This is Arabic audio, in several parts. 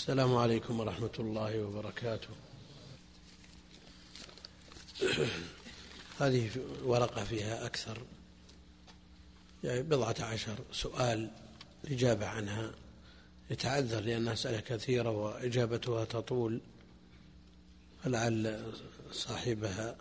السلام عليكم ورحمة الله وبركاته. هذه ورقة فيها أكثر، يعني 14 سؤال الإجابة عنها يتعذر لأنها أسئلة كثيرة وإجابتها تطول، فلعل صاحبها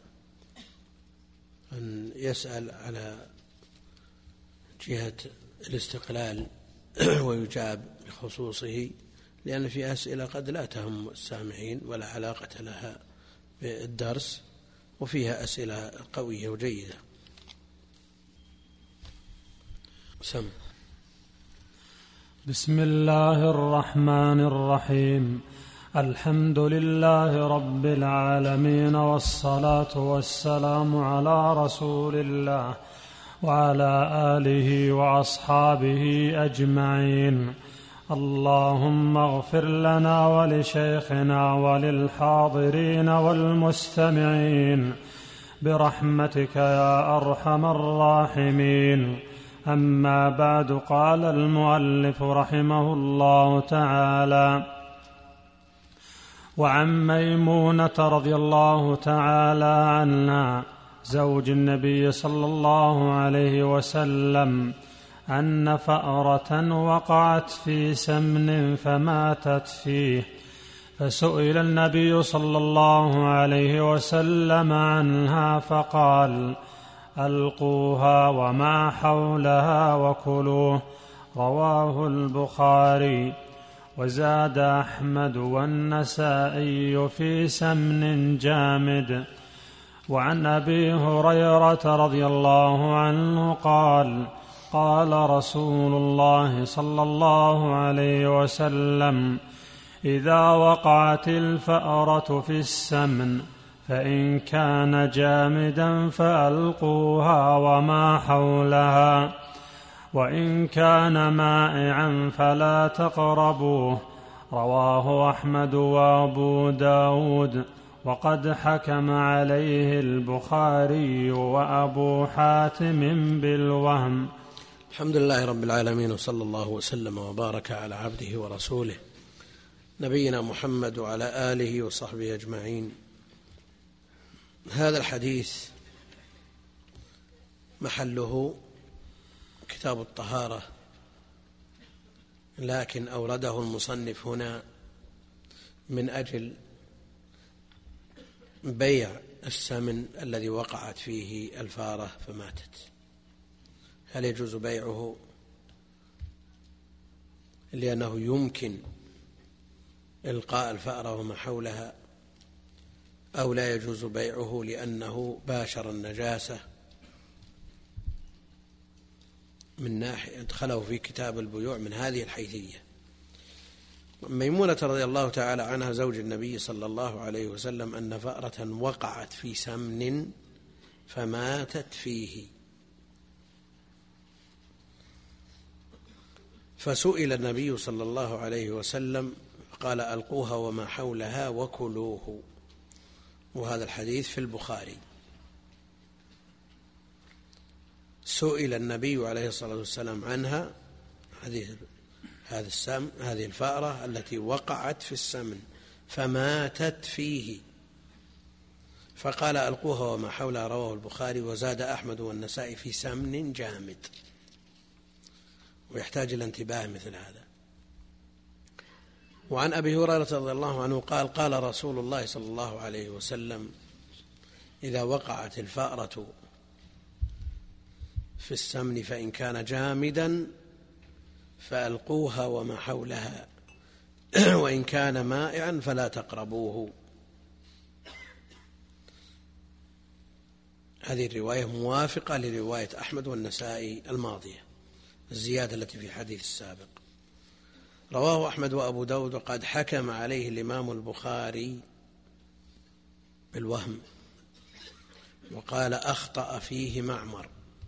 أن يسأل على جهة الاستقلال ويجاب بخصوصه، لأن في أسئلة قد لا تهم السامعين ولا علاقة لها بالدرس، وفيها أسئلة قوية وجيدة. سم. بسم الله الرحمن الرحيم. الحمد لله رب العالمين، والصلاة والسلام على رسول الله وعلى آله وأصحابه أجمعين. اللهم اغفر لنا ولشيخنا وللحاضرين والمستمعين برحمتك يا أرحم الراحمين. أما بعد، قال المؤلف رحمه الله تعالى: وعن ميمونة رضي الله تعالى عنها زوج النبي صلى الله عليه وسلم أن فأرة وقعت في سمن فماتت فيه، فسئل النبي صلى الله عليه وسلم عنها فقال: ألقوها وما حولها وكلوه. رواه البخاري. وزاد أحمد والنسائي في سمن جامد. وعن أبي هريرة رضي الله عنه قال: قال رسول الله صلى الله عليه وسلم: إذا وقعت الفأرة في السمن فإن كان جامدا فألقوها وما حولها، وإن كان مائعا فلا تقربوه. رواه أحمد وأبو داود، وقد حكم عليه البخاري وأبو حاتم بالوهم. الحمد لله رب العالمين، وصلى الله وسلم وبارك على عبده ورسوله نبينا محمد وعلى آله وصحبه أجمعين. هذا الحديث محله كتاب الطهارة، لكن أورده المصنف هنا من أجل بيع السمن الذي وقعت فيه الفارة فماتت. هل يجوز بيعه لأنه يمكن إلقاء الفأرة وما حولها، أو لا يجوز بيعه لأنه باشر النجاسة من ناحية ادخله في كتاب البيوع من هذه الحيثية؟ ميمونة رضي الله تعالى عنها زوج النبي صلى الله عليه وسلم أن فأرة وقعت في سمن فماتت فيه، فسئل النبي صلى الله عليه وسلم قال: ألقوها وما حولها وكلوه. وهذا الحديث في البخاري. سئل النبي عليه الصلاة والسلام عنها، هذه الفأرة التي وقعت في السمن فماتت فيه، فقال: ألقوها وما حولها. رواه البخاري. وزاد أحمد والنسائي في سمن جامد، ويحتاج إلى انتباه مثل هذا. وعن أبي هريرة رضي الله عنه قال: قال رسول الله صلى الله عليه وسلم: إذا وقعت الفأرة في السمن فإن كان جامدا فألقوها وما حولها، وإن كان مائعا فلا تقربوه. هذه الرواية موافقة لرواية أحمد والنسائي الماضية، الزيادة التي في الحديث السابق. رواه أحمد وأبو داود، وقد حكم عليه الإمام البخاري بالوهم، وقال: أخطأ فيه معمر.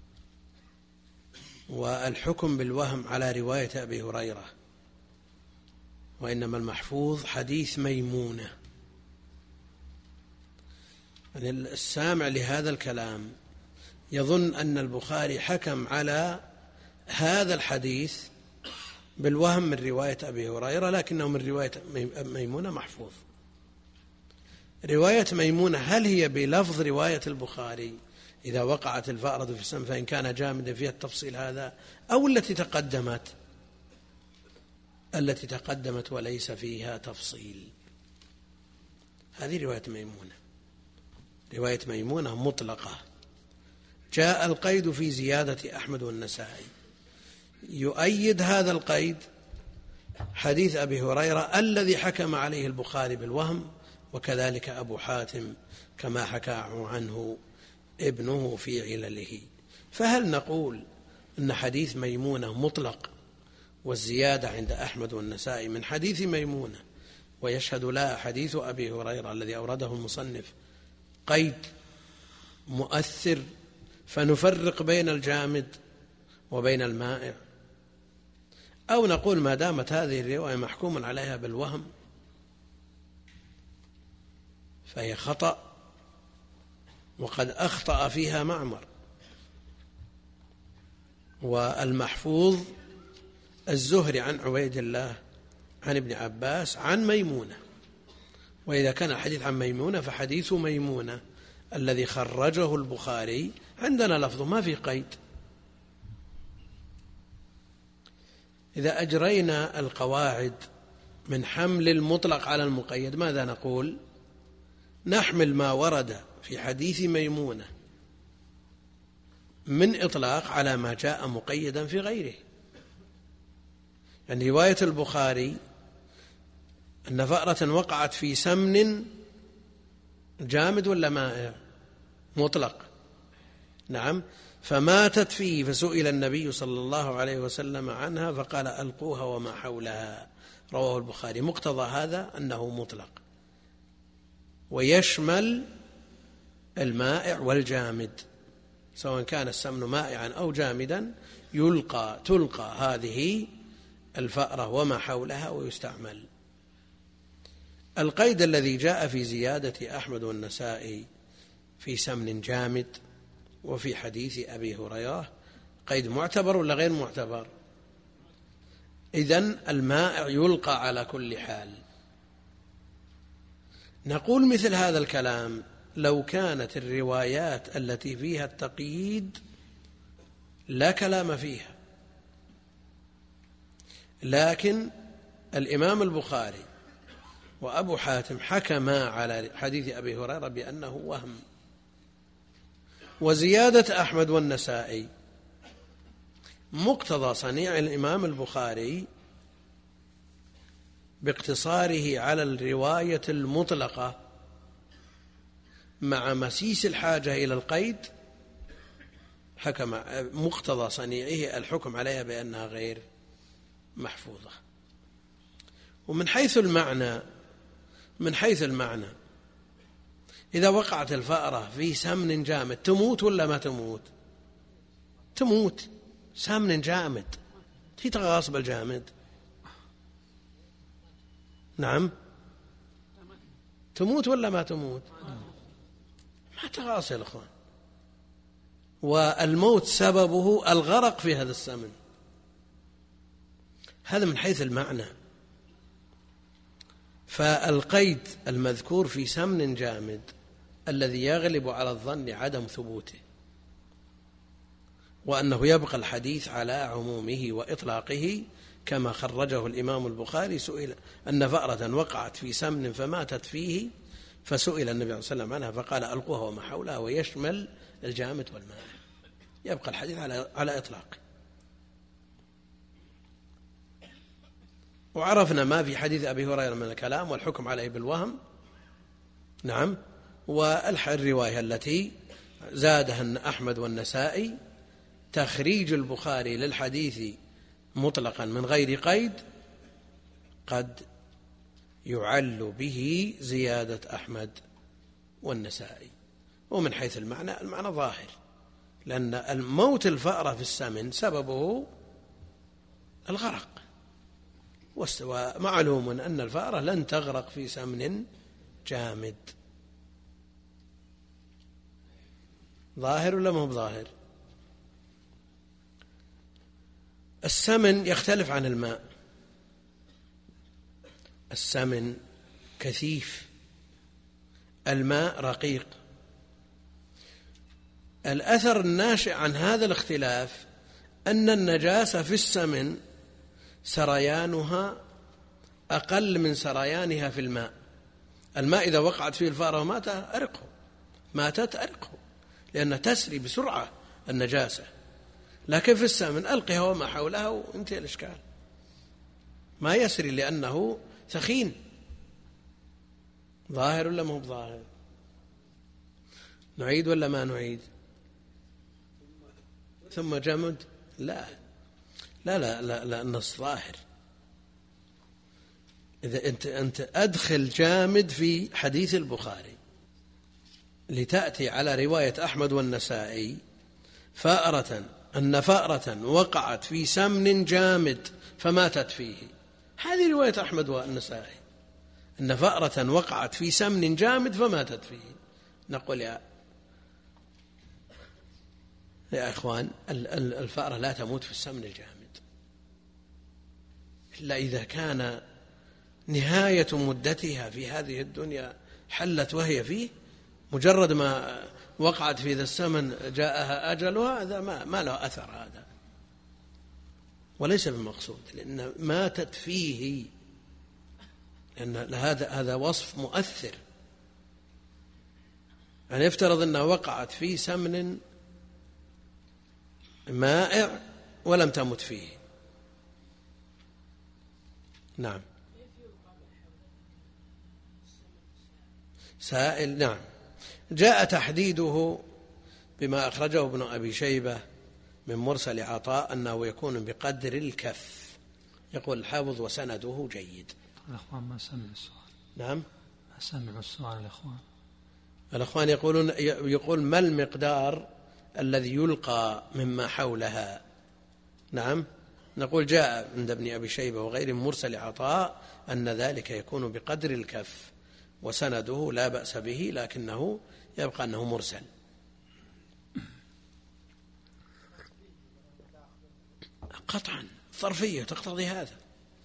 والحكم بالوهم على رواية أبي هريرة، وإنما المحفوظ حديث ميمونة. يعني السامع لهذا الكلام يظن أن البخاري حكم على هذا الحديث بالوهم من رواية أبي هريرة، لكنه من رواية ميمونة محفوظ. رواية ميمونة هل هي بلفظ رواية البخاري إذا وقعت الفأرة في السم فإن كان جامدا فيها التفصيل هذا، أو التي تقدمت وليس فيها تفصيل؟ هذه رواية ميمونة. رواية ميمونة مطلقة، جاء القيد في زيادة أحمد والنسائي. يؤيد هذا القيد حديث أبي هريرة الذي حكم عليه البخاري بالوهم، وكذلك أبو حاتم كما حكى عنه ابنه في علله. فهل نقول أن حديث ميمونة مطلق والزيادة عند أحمد والنسائي من حديث ميمونة ويشهد لها حديث أبي هريرة الذي أورده المصنف قيد مؤثر فنفرق بين الجامد وبين المائع؟ أو نقول ما دامت هذه الرواية محكوم عليها بالوهم فهي خطأ، وقد أخطأ فيها معمر، والمحفوظ الزهري عن عبيد الله عن ابن عباس عن ميمونة. وإذا كان الحديث عن ميمونة فحديث ميمونة الذي خرجه البخاري عندنا لفظه ما في قيد. إذا أجرينا القواعد من حمل المطلق على المقيد ماذا نقول؟ نحمل ما ورد في حديث ميمونة من إطلاق على ما جاء مقيدا في غيره. يعني رواية البخاري أن فأرة وقعت في سمن جامد ولا مائع؟ مطلق، نعم. فماتت فيه فسئل النبي صلى الله عليه وسلم عنها فقال ألقوها وما حولها، رواه البخاري. مقتضى هذا أنه مطلق ويشمل المائع والجامد، سواء كان السمن مائعا أو جامدا تلقى هذه الفأرة وما حولها ويستعمل. القيد الذي جاء في زيادة أحمد والنسائي في سمن جامد وفي حديث أبي هريرة قيد معتبر ولا غير معتبر؟ إذن المائع يلقى على كل حال. نقول مثل هذا الكلام لو كانت الروايات التي فيها التقييد لا كلام فيها، لكن الإمام البخاري وأبو حاتم حكما على حديث أبي هريرة بأنه وهم، وزيادة أحمد والنسائي مقتضى صنيع الإمام البخاري باقتصاره على الرواية المطلقة مع مسيس الحاجة إلى القيد، حكم مقتضى صنيعه الحكم عليها بأنها غير محفوظة. ومن حيث المعنى إذا وقعت الفأرة في سمن جامد تموت ولا ما تموت؟ تموت. سمن جامد تتغاصب الجامد، نعم، تموت ولا ما تموت؟ ما تغاصل أخوان، والموت سببه الغرق في هذا السمن. هذا من حيث المعنى. فالقيد المذكور في سمن جامد الذي يغلب على الظن عدم ثبوته وأنه يبقى الحديث على عمومه وإطلاقه كما خرجه الإمام البخاري. سئل أن فأرة وقعت في سمن فماتت فيه فسئل النبي صلى الله عليه وسلم عنها فقال ألقوها وما حولها، ويشمل الجامد والماء، يبقى الحديث على إطلاقه. وعرفنا ما في حديث أبي هريرة من الكلام والحكم عليه بالوهم، نعم. والرواية التي زادها أحمد والنسائي تخريج البخاري للحديث مطلقا من غير قيد قد يعل به زيادة أحمد والنسائي. ومن حيث المعنى ظاهر، لأن الموت الفأرة في السمن سببه الغرق، ومعلوم أن الفأرة لن تغرق في سمن جامد. ظاهر ولا ما هو ظاهر؟ السمن يختلف عن الماء. السمن كثيف، الماء رقيق. الأثر الناشئ عن هذا الاختلاف أن النجاسة في السمن سريانها أقل من سريانها في الماء. الماء إذا وقعت فيه الفأرة ماتت أرقه لأنها تسري بسرعة النجاسة. لكن في السمن ألقها وما حولها وانتهى الإشكال، ما يسري لأنه ثخين. ظاهر ولا مو ظاهر؟ نعيد ولا ما نعيد؟ ثم جمد؟ لا لا لا لا, لا النص ظاهر. إذا أنت أدخل جامد في حديث البخاري لتأتي على رواية أحمد والنسائي أن فأرة وقعت في سمن جامد فماتت فيه. هذه رواية أحمد والنسائي، أن فأرة وقعت في سمن جامد فماتت فيه. نقول يا إخوان، الفأرة لا تموت في السمن الجامد إلا إذا كان نهاية مدتها في هذه الدنيا حلت وهي فيه، مجرد ما وقعت في ذا السمن جاءها أجلها، هذا ما له أثر، هذا وليس بالمقصود، لأن ماتت فيه، لأن هذا وصف مؤثر. يعني يفترض أنها وقعت في سمن مائع ولم تمت فيه. نعم سائل. نعم جاء تحديده بما أخرجه ابن أبي شيبة من مرسل عطاء أنه يكون بقدر الكف. يقول الحافظ وسنده جيد. الأخوان ما سمعوا السؤال. نعم ما سمعوا السؤال الأخوان يقول ما المقدار الذي يلقى مما حولها. نعم نقول جاء عند ابن أبي شيبة وغير مرسل عطاء أن ذلك يكون بقدر الكف، وسنده لا بأس به، لكنه يبقى أنه مرسل. قطعا ظرفية تقتضي هذا.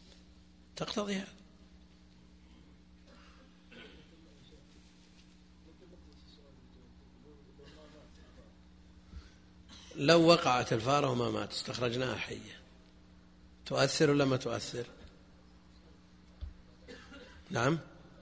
لو وقعت الفارة وما مات استخرجناها حية، تؤثر ولا ما تؤثر؟ نعم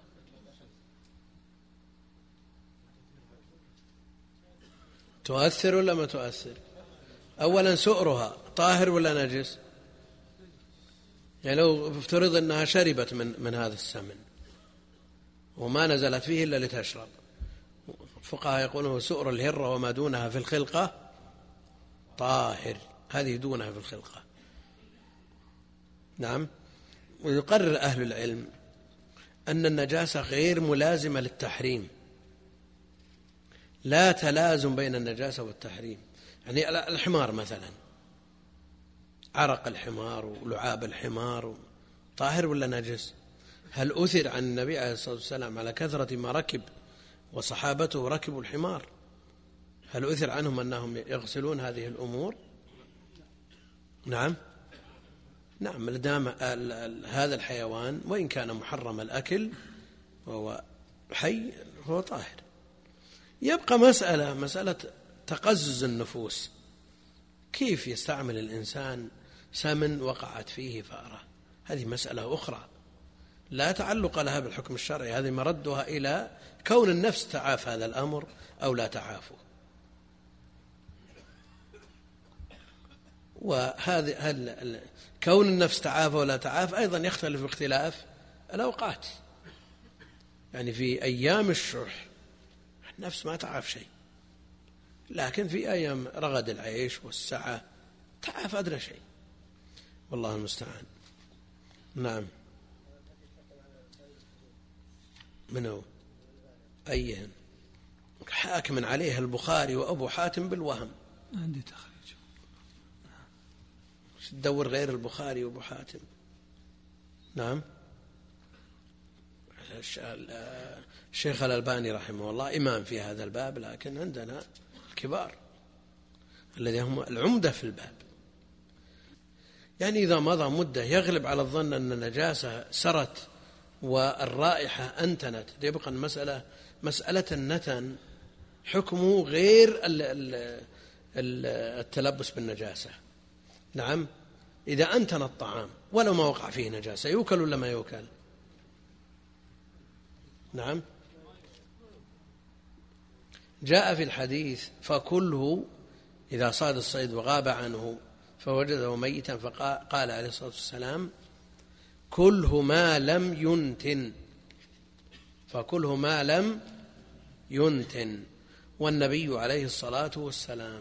تؤثر ولا ما تؤثر؟ أولا سؤرها طاهر ولا نجس؟ يعني لو افترض أنها شربت من هذا السمن وما نزلت فيه إلا لتشرب، الفقهاء يقولون سؤر الهرة وما دونها في الخلقة طاهر، هذه دونها في الخلقة. نعم ويقرر أهل العلم أن النجاسة غير ملازمة للتحريم، لا تلازم بين النجاسة والتحريم. يعني الحمار مثلا، عرق الحمار ولعاب الحمار طاهر ولا نجس؟ هل أثر عن النبي عليه الصلاة والسلام على كثرة ما ركب وصحابته ركبوا الحمار، هل أثر عنهم أنهم يغسلون هذه الأمور؟ نعم لدام هذا الحيوان وإن كان محرم الأكل وهو حي هو طاهر. يبقى مسألة تقزز النفوس، كيف يستعمل الإنسان سمن وقعت فيه فأرة؟ هذه مسألة أخرى لا تعلق لها بالحكم الشرعي، هذه مردها إلى كون النفس تعاف هذا الأمر أو لا تعافه. وهذا كون النفس تعاف ولا تعاف أيضا يختلف باختلاف الأوقات. يعني في أيام الشح النفس ما تعاف شيء، لكن في أيام رغد العيش والسعة تعاف أدنى شيء، والله المستعان. نعم منه أيهن؟ حاكم عليها البخاري وأبو حاتم بالوهم. عندي تخريج. تدور غير البخاري وأبو حاتم. نعم الشيخ الألباني رحمه الله إمام في هذا الباب، لكن عندنا الكبار الذين هم العمدة في الباب. يعني إذا مضى مدة يغلب على الظن أن النجاسة سرت والرائحة أنتنت، يبقى مسألة النتن حكمه غير التلبس بالنجاسة. نعم، إذا أنتن الطعام ولو ما وقع فيه نجاسة يوكل ولا ما يوكل؟ نعم، جاء في الحديث فكله إذا صاد الصيد وغاب عنه فوجده ميتا، فقال عليه الصلاة والسلام كله ما لم ينتن، فكله ما لم ينتن. والنبي عليه الصلاة والسلام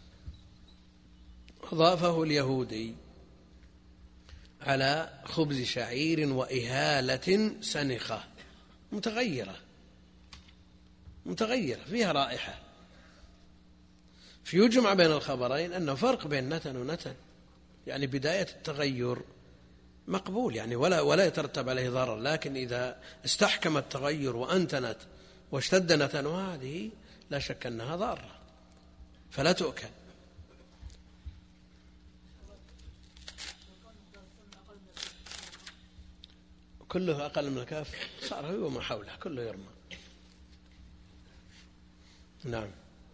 أضافه اليهودي على خبز شعير وإهالة سنخة متغيرة فيها رائحة، فيجمع بين الخبرين أنه فرق بين نتن ونتن، يعني بداية التغير مقبول يعني ولا يترتب عليه ضرر، لكن إذا استحكم التغير وأنتنت واشتد نتنها هذه لا شك أنها ضارة فلا تؤكل. كله أقل من الكاف صار هو وما حوله كله يرمى. نعم،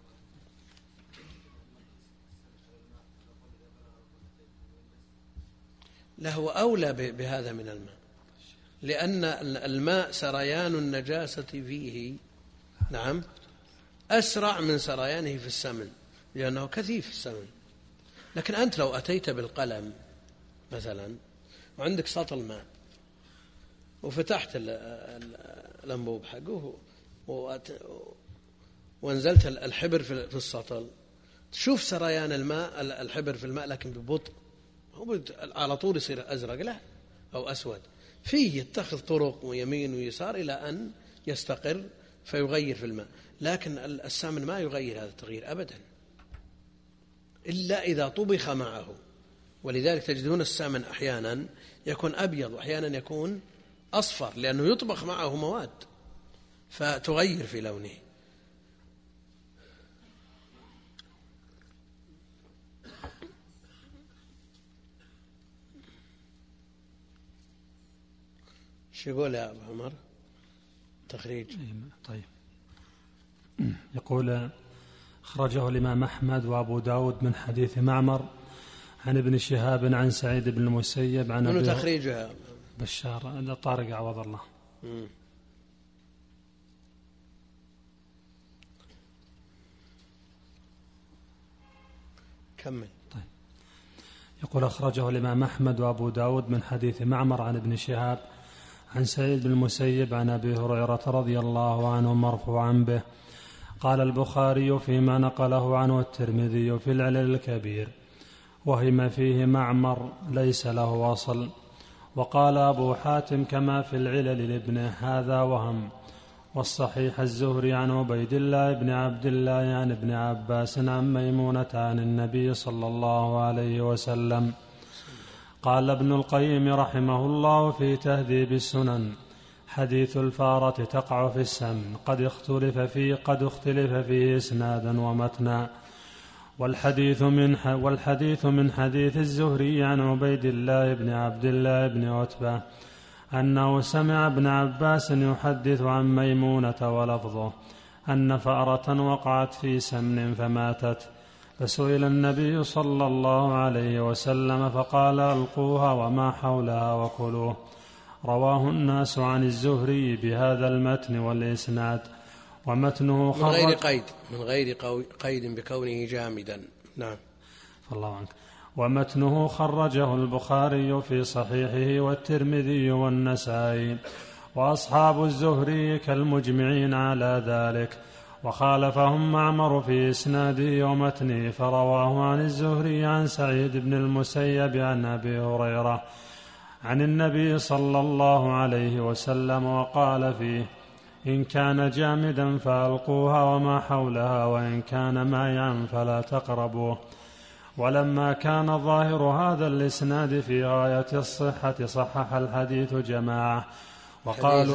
له أولى بهذا من الماء، لأن الماء سريان النجاسة فيه نعم أسرع من سريانه في السمن لأنه كثيف السمن. لكن أنت لو أتيت بالقلم مثلا وعندك سطل ماء وفتحت الأنبوب حقه وانزلت الحبر في السطل، تشوف سريان الماء الحبر في الماء لكن ببطء، هو على طول يصير أزرق لا أو أسود، فيه يتخذ طرق ويمين ويسار إلى أن يستقر فيغير في الماء. لكن السمن ما يغير هذا التغيير أبدا إلا إذا طبخ معه، ولذلك تجدون السمن أحيانا يكون أبيض وأحيانا يكون أصفر لأنه يطبخ معه مواد فتغير في لونه. شو يقول يا أبو عمر تخريج؟ طيب، يقول أخرجه الإمام أحمد وأبو داود من حديث معمر عن ابن شهاب عن سعيد بن المسيب عن أبي تخريجها بشار طارق عوض الله. كمل. طيب، يقول أخرجه الإمام أحمد وأبو داود من حديث معمر عن ابن شهاب عن سعيد بن المسيب عن أبي هريرة رضي الله عنه مرفوعا به. قال البخاري فيما نقله عنه الترمذي في العلل الكبير وهم فيه معمر ليس له أصل. وقال أبو حاتم كما في العلل لابنه هذا وهم. والصحيح الزهري عن عبيد الله بن عبد الله عن ابن عباس عن ميمونة عن النبي صلى الله عليه وسلم. قال ابن القيم رحمه الله في تهذيب السنن حديث الفارة تقع في السمن قد اختلف فيه إسنادا ومتنا. والحديث من حديث الزهري عن عبيد الله بن عبد الله بن عتبة أنه سمع ابن عباس يحدث عن ميمونة ولفظه أن فأرة وقعت في سمن فماتت، فسئل النبي صلى الله عليه وسلم فقال ألقوها وما حولها وكلوه. رواه الناس عن الزهري بهذا المتن والإسناد، ومتنه من غير قيد بكونه جامدا. نعم، فالله عنك. ومتنه خرجه البخاري في صحيحه والترمذي والنسائي، وأصحاب الزهري كالمجمعين على ذلك، وخالفهم معمر في إسناده ومتنه، فرواه عن الزهري عن سعيد بن المسيب عن أبي هريرة عن النبي صلى الله عليه وسلم وقال فيه إن كان جامدا فألقوها وما حولها وإن كان مائعا فلا تقربوه. ولما كان ظاهر هذا الإسناد في غاية الصحة صحح الحديث جماعة وقالوا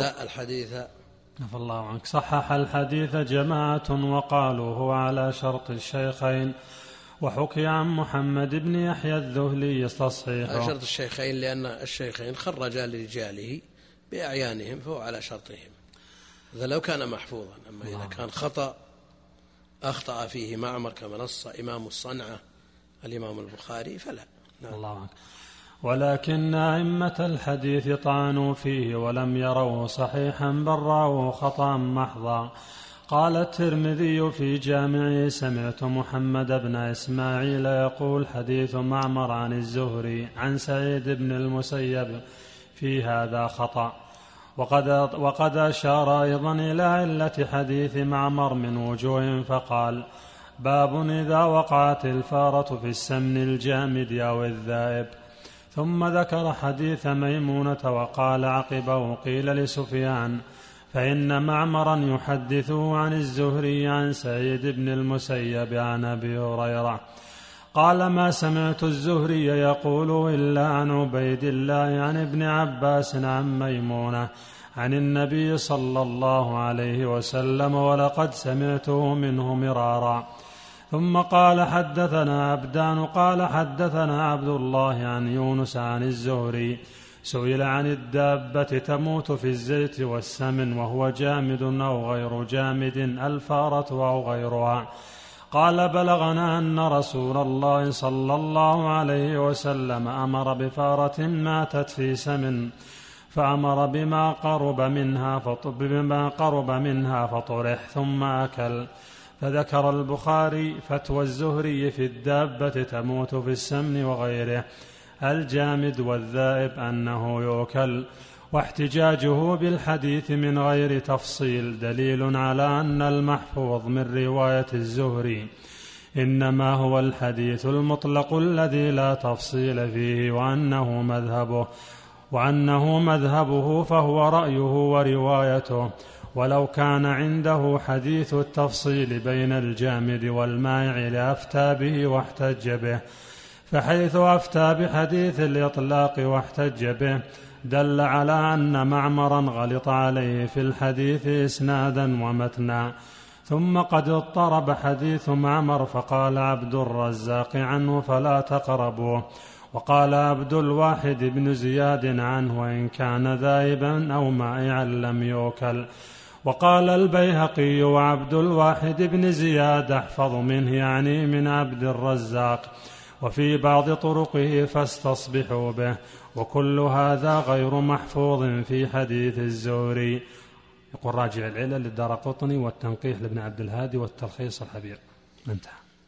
صحح الحديث جماعة وقالوا هو على شرط الشيخين وحكي عن محمد بن يحيى الذهلي تصحيحه. شرط الشيخين لأن الشيخين خرجا لرجاله بأعيانهم فهو على شرطهم، إذا لو كان محفوظا. أما إذا كان أخطأ فيه معمر كما نص إمام الصنعة الإمام البخاري فلا. الله عنك. ولكن أئمة الحديث طعنوا فيه ولم يروه صحيحا بل رأوه خطأ محضا. قال الترمذي في جامعه: سمعت محمد بن إسماعيل يقول: حديث معمر عن الزهري عن سعيد بن المسيب في هذا خطأ. وقد أشار أيضا إلى علة حديث معمر من وجوه فقال: باب إذا وقعت الفارة في السمن الجامد أو الذائب. ثم ذكر حديث ميمونة وقال عقبه: قيل لسفيان: فإن معمرا يحدثه عن الزهري عن سعيد بن المسيب عن أبي هريرة قال: ما سمعت الزهري يقول إلا عن عبيد الله عن ابن عباس عن ميمونة عن النبي صلى الله عليه وسلم، ولقد سمعته منه مرارا. ثم قال: حدثنا عبدان قال حدثنا عبد الله عن يونس عن الزهري سئل عن الدابة تموت في الزيت والسمن وهو جامد أو غير جامد، الفارة أو غيرها، قال: بلغنا أن رسول الله صلى الله عليه وسلم أمر بفارة ماتت في سمن فأمر بما قرب منها فطرح ثم أكل. فذكر البخاري فتوى الزهري في الدابة تموت في السمن وغيره الجامد والذائب أنه يؤكل، واحتجاجه بالحديث من غير تفصيل دليل على أن المحفوظ من رواية الزهري إنما هو الحديث المطلق الذي لا تفصيل فيه، وأنه مذهبه فهو رأيه وروايته. ولو كان عنده حديث التفصيل بين الجامد والمائع لأفتى به واحتج به، فحيث أفتى بحديث الإطلاق واحتج به دل على أن معمرا غلط عليه في الحديث إسنادا ومتنا. ثم قد اضطرب حديث معمر فقال عبد الرزاق عنه: فلا تقربوه. وقال عبد الواحد بن زياد عنه: وإن كان ذائبا أو مائعا لم يؤكل. وقال البيهقي: وعبد الواحد بن زياد أحفظ منه، يعني من عبد الرزاق، وفي بعض طرقه فاستصبحوا به. وكل هذا غير محفوظ في حديث الزهري. يقول: راجع العلل للدارقطني والتنقيح لابن عبد الهادي والتلخيص الحبير. انتهى.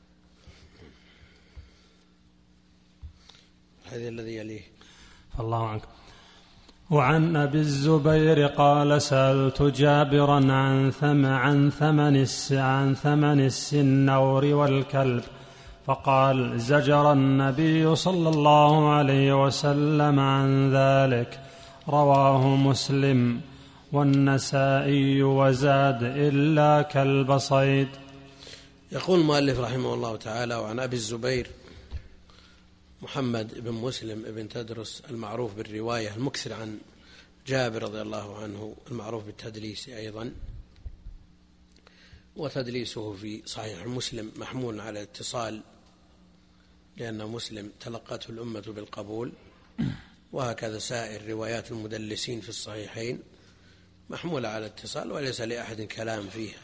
هذا الذي يليه. فالله عنك. وعن أبي الزبير قال: سألت جابرا عن ثمن السنور والكلب، فقال: زجر النبي صلى الله عليه وسلم عن ذلك. رواه مسلم والنسائي وزاد: إلا كلب صيد. يقول المؤلف رحمه الله تعالى: وعن أبي الزبير محمد بن مسلم بن تدرس المعروف بالرواية المكثر عن جابر رضي الله عنه، المعروف بالتدليس أيضا، وتدليسه في صحيح مسلم محمول على الاتصال لأن مسلم تلقته الأمة بالقبول، وهكذا سائر روايات المدلسين في الصحيحين محمولة على الاتصال وليس لأحد كلام فيها،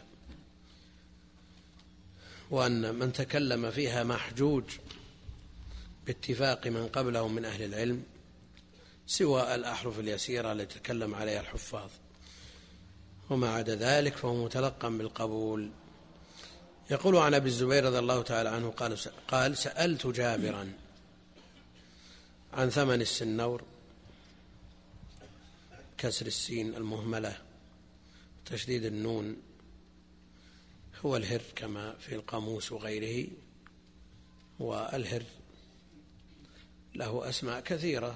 وأن من تكلم فيها محجوج باتفاق من قبلهم من أهل العلم سوى الأحرف اليسيرة التي تكلم عليها الحفاظ، وما عدا ذلك فهو متلقى بالقبول. يقول عن أبي الزبير رضي الله تعالى عنه قال: سألت جابرا عن ثمن السنور، كسر السين المهملة تشديد النون، هو الهر كما في القاموس وغيره، والهر له أسماء كثيرة،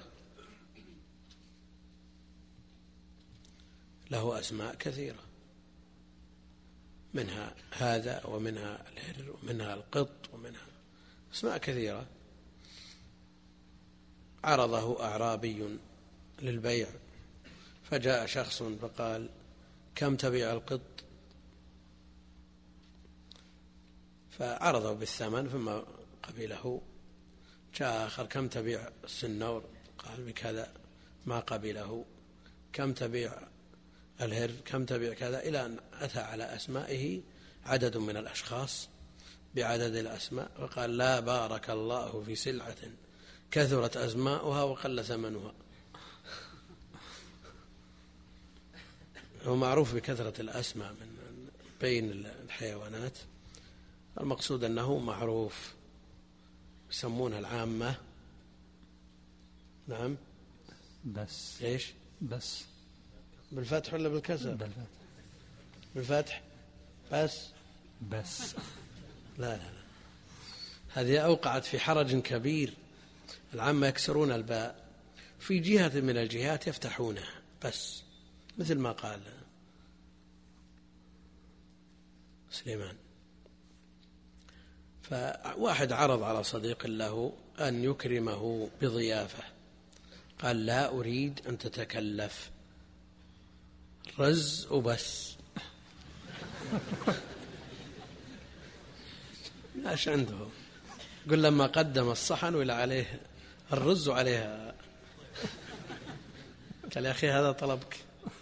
منها هذا ومنها الهر ومنها القط ومنها أسماء كثيرة. عرضه أعرابي للبيع فجاء شخص فقال: كم تبيع القط؟ فعرضه بالثمن ثم قبله. جاء آخر كم تبيع السنور؟ قال بكذا، ما قبله. كم تبيع الهر؟ كم تبيع كذا؟ إلى أن أتى على أسمائه عدد من الأشخاص بعدد الأسماء، وقال لا بارك الله في سلعة كثرت أسماؤها وقل ثمنها. هو معروف بكثرة الأسماء من بين الحيوانات، المقصود أنه معروف، يسمونها العامة. نعم. بس إيش؟ بس بالفتح ولا بالكسر؟ بالفتح. بالفتح بس. لا هذه أوقعت في حرج كبير. العامة يكسرون الباء، في جهة من الجهات يفتحونها بس، مثل ما قال سليمان. فواحد عرض على صديق له أن يكرمه بضيافة، قال لا أريد أن تتكلف، رز وبس. ايش عنده؟ قل لما قدم الصحن ولا عليه الرز وعليها، قال يا أخي هذا طلبك.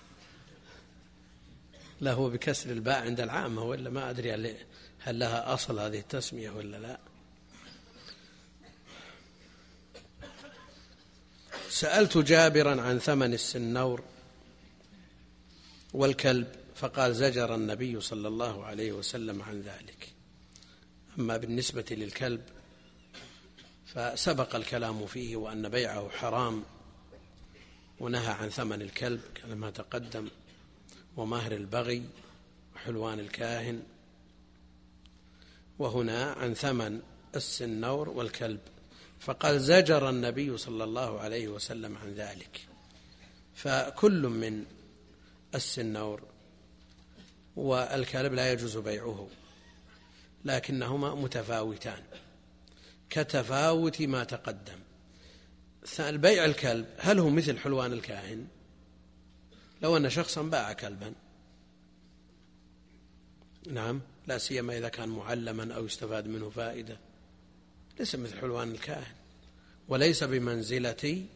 لا هو بكسر الباء عند العامة، ولا ما أدري هل لها أصل هذه التسمية ولا لا. سألت جابرا عن ثمن السنور والكلب، فقال زجر النبي صلى الله عليه وسلم عن ذلك. أما بالنسبة للكلب فسبق الكلام فيه، وأن بيعه حرام، ونهى عن ثمن الكلب كما تقدم، ومهر البغي وحلوان الكاهن. وهنا عن ثمن السنور والكلب، فقال زجر النبي صلى الله عليه وسلم عن ذلك. فكل من السنور والكلب لا يجوز بيعه، لكنهما متفاوتان كتفاوت ما تقدم. البيع الكلب هل هو مثل حلوان الكاهن؟ لو أن شخصا باع كلبا، نعم، لا سيما إذا كان معلما أو يستفاد منه فائدة، ليس مثل حلوان الكاهن، وليس بمنزلة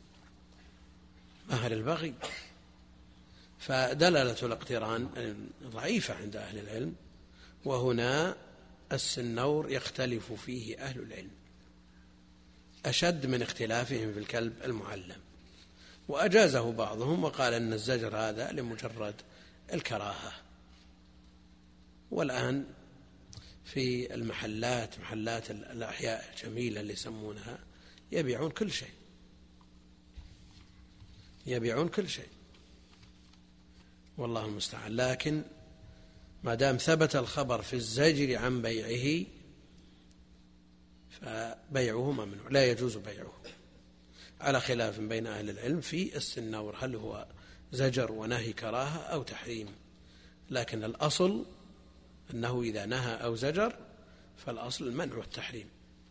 مهر البغي. فدلالة الاقتران ضعيفة عند أهل العلم، وهنا السنور يختلف فيه أهل العلم أشد من اختلافهم في الكلب المعلم، وأجازه بعضهم وقال أن الزجر هذا لمجرد الكراهة. والآن في المحلات، محلات الأحياء الجميلة اللي يسمونها، يبيعون كل شيء، يبيعون كل شيء، والله المستعان. لكن ما دام ثبت الخبر في الزجر عن بيعه فبيعه ممنوع، لا يجوز بيعه، على خلاف بين أهل العلم في السنور، هل هو زجر ونهي كراهة أو تحريم. لكن الأصل أنه إذا نهى أو زجر فالأصل المنع والتحريم.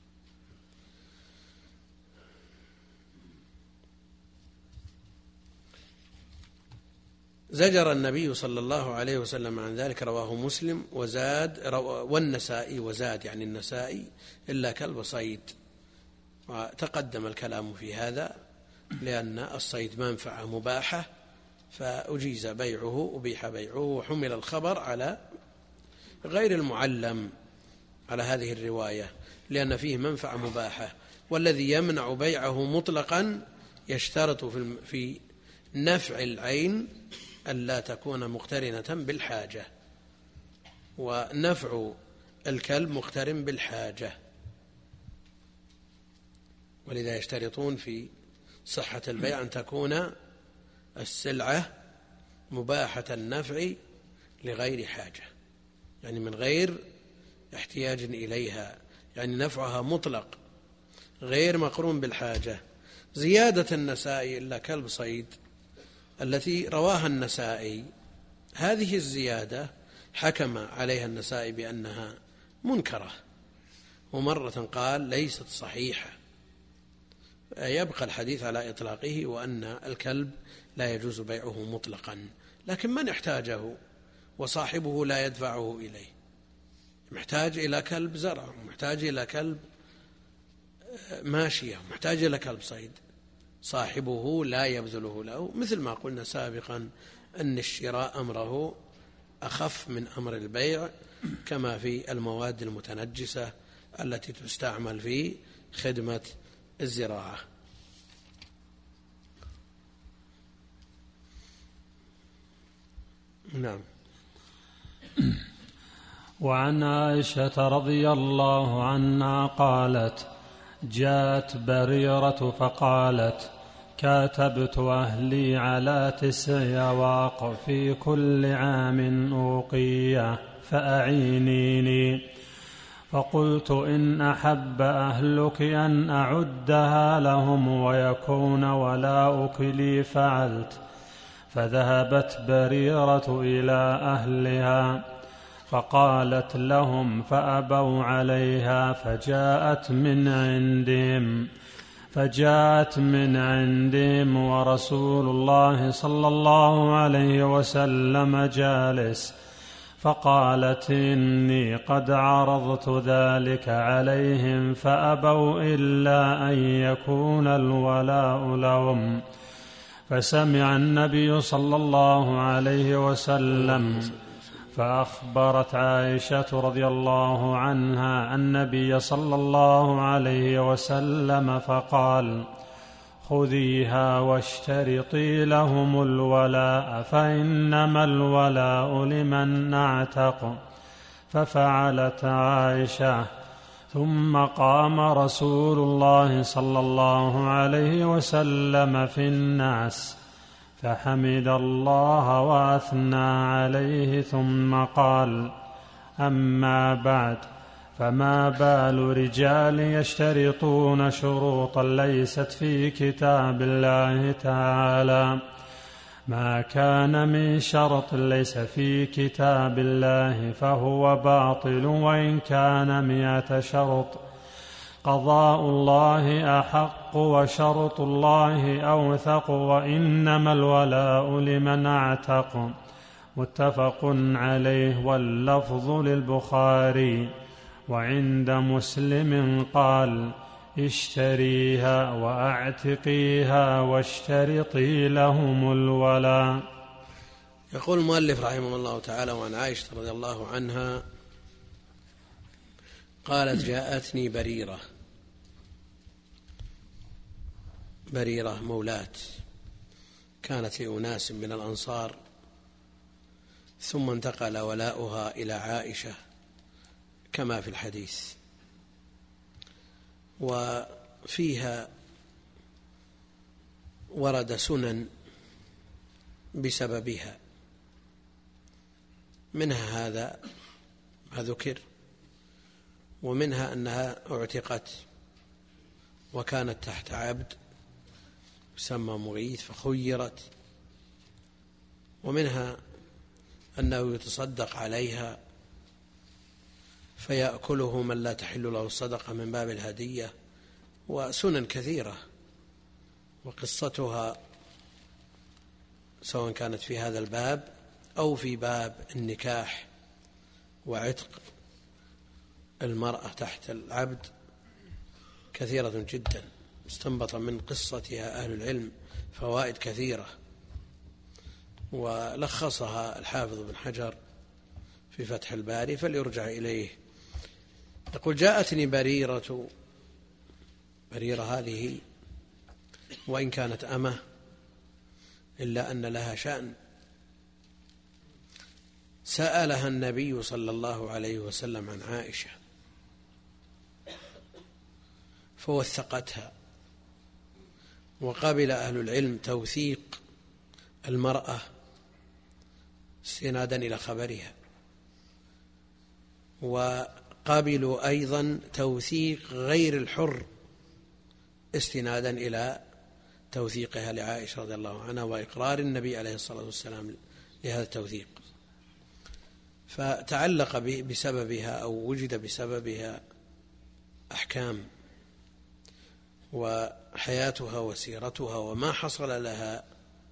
زجر النبي صلى الله عليه وسلم عن ذلك، رواه مسلم والنسائي، وزاد يعني النسائي إلا كلب صيد. وتقدم الكلام في هذا، لأن الصيد منفعة مباحة فأجيز بيعه، أبيح بيعه، وحمل الخبر على غير المعلم على هذه الرواية، لأن فيه منفعة مباحة. والذي يمنع بيعه مطلقا يشترط في نفع العين ألا تكون مقترنة بالحاجة، ونفع الكلب مقترن بالحاجة، ولذا يشترطون في صحة البيع أن تكون السلعة مباحة النفع لغير حاجة، يعني من غير احتياج إليها، يعني نفعها مطلق غير مقرون بالحاجة. زيادة النسائي إلا كلب صيد التي رواها النسائي، هذه الزيادة حكم عليها النسائي بأنها منكرة، ومرة قال ليست صحيحة، يبقى الحديث على إطلاقه، وأن الكلب لا يجوز بيعه مطلقا. لكن من احتاجه وصاحبه لا يدفعه إليه، محتاج إلى كلب زرع، محتاج إلى كلب ماشية محتاج إلى كلب صيد، صاحبه لا يبذله له، مثل ما قلنا سابقا أن الشراء أمره أخف من أمر البيع، كما في المواد المتنجسة التي تستعمل في خدمة الزراعة. نعم. وعن عائشة رضي الله عنها قالت: جاءت بريرة فقالت: كاتبت أهلي على 9 أواق في كل عام أوقية فأعينيني. فقلت: إن أحب أهلك أن أعدها لهم ويكون ولاؤك لي فعلت. فذهبت بريرة إلى أهلها فقالت لهم فأبوا عليها، فجاءت من عندهم ورسول الله صلى الله عليه وسلم جالس، فقالت: إني قد عرضت ذلك عليهم فأبوا إلا أن يكون الولاء لهم. فسمع النبي صلى الله عليه وسلم فأخبرت عائشة رضي الله عنها النبي صلى الله عليه وسلم فقال: خذيها واشترطي لهم الولاء فإنما الولاء لمن أعتق. ففعلت عائشة. ثم قام رسول الله صلى الله عليه وسلم في الناس فحمد الله وأثنى عليه، ثم قال: أما بعد، فما بال رجال يشترطون شروطا ليست في كتاب الله تعالى؟ ما كان من شرط ليس في كتاب الله فهو باطل، وإن كان 100 شرط. قضاء الله أحق وشرط الله أوثق، وإنما الولاء لمن أعتق. متفق عليه، واللفظ للبخاري. وعند مسلم قال: اشتريها واعتقيها واشترطي لهم الولاء. يقول المؤلف رحمه الله تعالى: وعن عائشة رضي الله عنها قالت: جاءتني بريرة مولاة كانت لأناس من الأنصار، ثم انتقل ولاؤها إلى عائشة كما في الحديث، وفيها ورد سنن بسببها، منها هذا ما ذكر، ومنها أنها اعتقت وكانت تحت عبد يسمى مغيث فخيرت، ومنها أنه يتصدق عليها فيأكله من لا تحل له الصدقة من باب الهدية، وسنن كثيرة، وقصتها سواء كانت في هذا الباب أو في باب النكاح وعتق المرأة تحت العبد كثيرة جدا، استنبط من قصتها أهل العلم فوائد كثيرة، ولخصها الحافظ بن حجر في فتح الباري فليرجع إليه. يقول: جاءتني بريرة هذه وإن كانت أمة إلا أن لها شأن. سألها النبي صلى الله عليه وسلم عن عائشة فوثقتها، وقبل أهل العلم توثيق المرأة استنادا إلى خبرها، وقبلوا أيضا توثيق غير الحر استنادا إلى توثيقها لعائشة رضي الله عنها وإقرار النبي عليه الصلاة والسلام لهذا التوثيق، فتعلق بسببها أو وجد بسببها أحكام وحياتها وسيرتها وما حصل لها،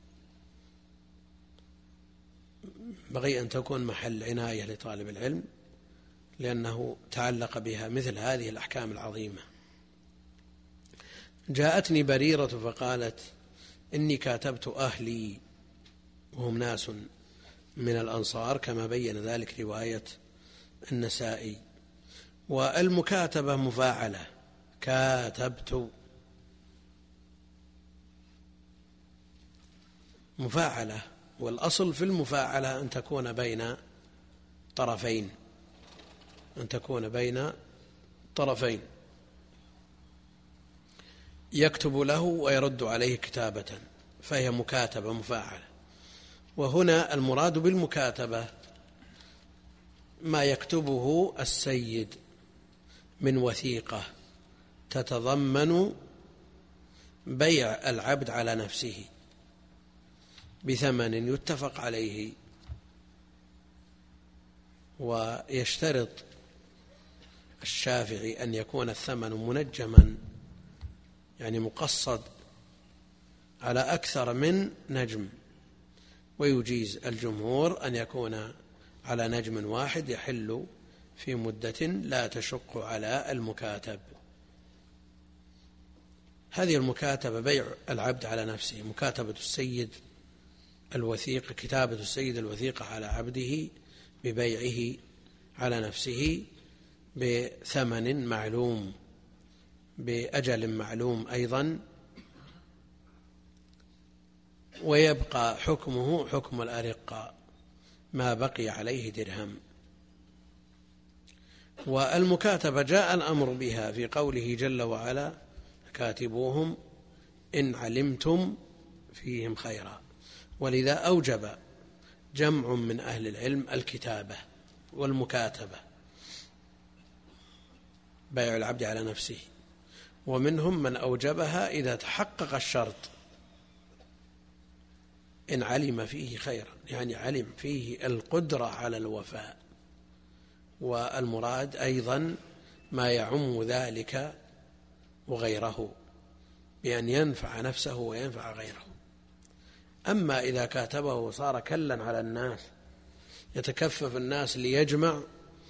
بغي أن تكون محل عناية لطالب العلم، لأنه تعلق بها مثل هذه الأحكام العظيمة. جاءتني بريرة فقالت إني كاتبت أهلي، وهم ناس من الأنصار كما بين ذلك رواية النسائي. والمكاتبة مفاعلة، كاتبت مفاعلة، والأصل في المفاعلة أن تكون بين طرفين، يكتب له ويرد عليه كتابة، فهي مكاتبة مفاعلة. وهنا المراد بالمكاتبة ما يكتبه السيد من وثيقة تتضمن بيع العبد على نفسه بثمن يتفق عليه، ويشترط الشافعي أن يكون الثمن منجما، يعني مقصد على أكثر من نجم، ويجيز الجمهور أن يكون على نجم واحد يحل في مدة لا تشق على المكاتب. هذه المكاتبة بيع العبد على نفسه، مكاتبة السيد الوثيقة، كتابة السيد الوثيقة على عبده ببيعه على نفسه بثمن معلوم بأجل معلوم أيضا، ويبقى حكمه حكم الأرقاء ما بقي عليه درهم. والمكاتبة جاء الأمر بها في قوله جل وعلا: كاتبوهم إن علمتم فيهم خيرا. ولذا أوجب جمع من أهل العلم الكتابة والمكاتبة، بيع العبد على نفسه، ومنهم من أوجبها إذا تحقق الشرط إن علم فيه خيرا، يعني علم فيه القدرة على الوفاء. والمراد أيضا ما يعم ذلك وغيره، بأن ينفع نفسه وينفع غيره. أما إذا كاتبه وصار كلا على الناس يتكفف الناس ليجمع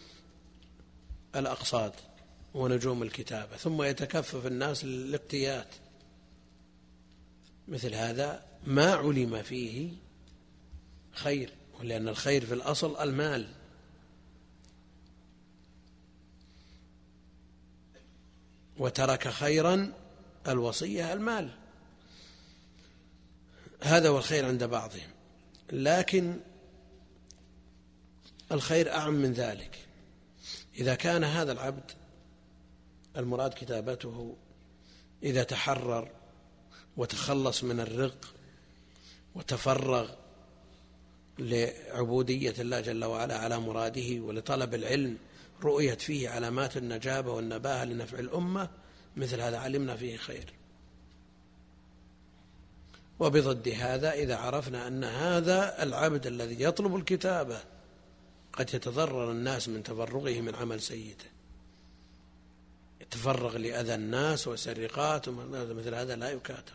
الأقصاد ونجوم الكتابة، ثم يتكفف الناس للاقتيات، مثل هذا ما علم فيه خير، ولأن الخير في الأصل المال، وترك خيرا الوصية المال، هذا هو الخير عند بعضهم. لكن الخير أعم من ذلك، إذا كان هذا العبد المراد كتابته إذا تحرر وتخلص من الرق وتفرغ لعبودية الله جل وعلا على مراده ولطلب العلم، رؤيت فيه علامات النجابة والنباهة لنفع الأمة، مثل هذا علمنا فيه خير. وبضد هذا إذا عرفنا أن هذا العبد الذي يطلب الكتابة قد يتضرر الناس من تفرغه من عمل سيده، يتفرغ لأذى الناس وسرقات مثل هذا لا يكاتب.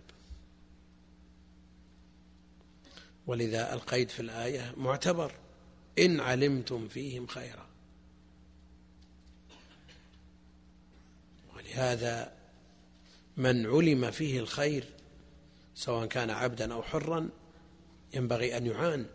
ولذا القيد في الآية معتبر: إن علمتم فيهم خيرا. ولهذا من علم فيه الخير سواء كان عبدا أو حرا ينبغي أن يعان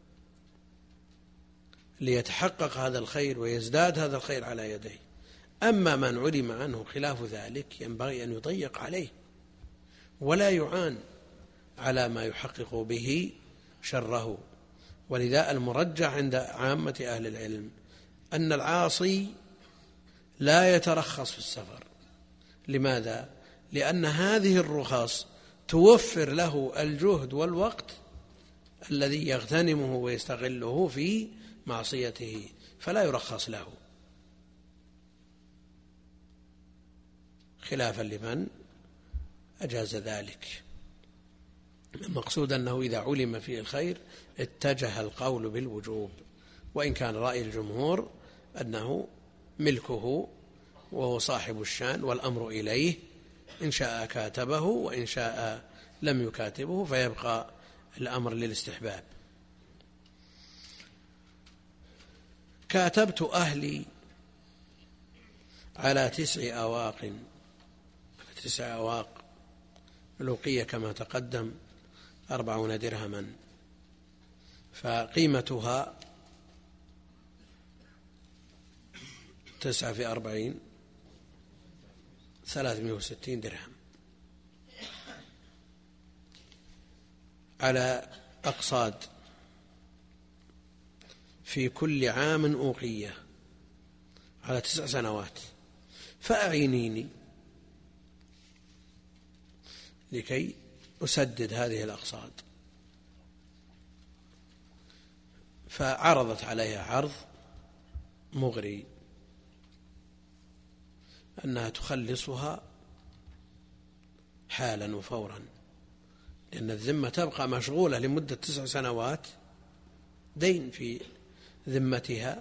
ليتحقق هذا الخير ويزداد هذا الخير على يديه. أما من علم عنه خلاف ذلك ينبغي أن يضيق عليه ولا يعان على ما يحقق به شره. ولذا المرجح عند عامة أهل العلم أن العاصي لا يترخص في السفر. لماذا؟ لأن هذه الرخص توفر له الجهد والوقت الذي يغتنمه ويستغله في معصيته، فلا يرخص له، خلافا لمن أجاز ذلك. المقصود أنه إذا علم فيه الخير اتجه القول بالوجوب، وإن كان رأي الجمهور أنه ملكه وهو صاحب الشان والأمر إليه، إن شاء كاتبه وإن شاء لم يكاتبه، فيبقى الأمر للاستحباب. كاتبت أهلي على 9 أواق، 9 أواق الأوقية كما تقدم 40 درهما، فقيمتها 9 في 40 360 درهم. على أقصاد في كل عام أوقية على 9 سنوات، فأعينيني لكي أسدد هذه الأقساط. فعرضت عليها عرض مغري أنها تخلصها حالا وفورا، لأن الذمة تبقى مشغولة لمدة 9 سنوات، دين في ذمتها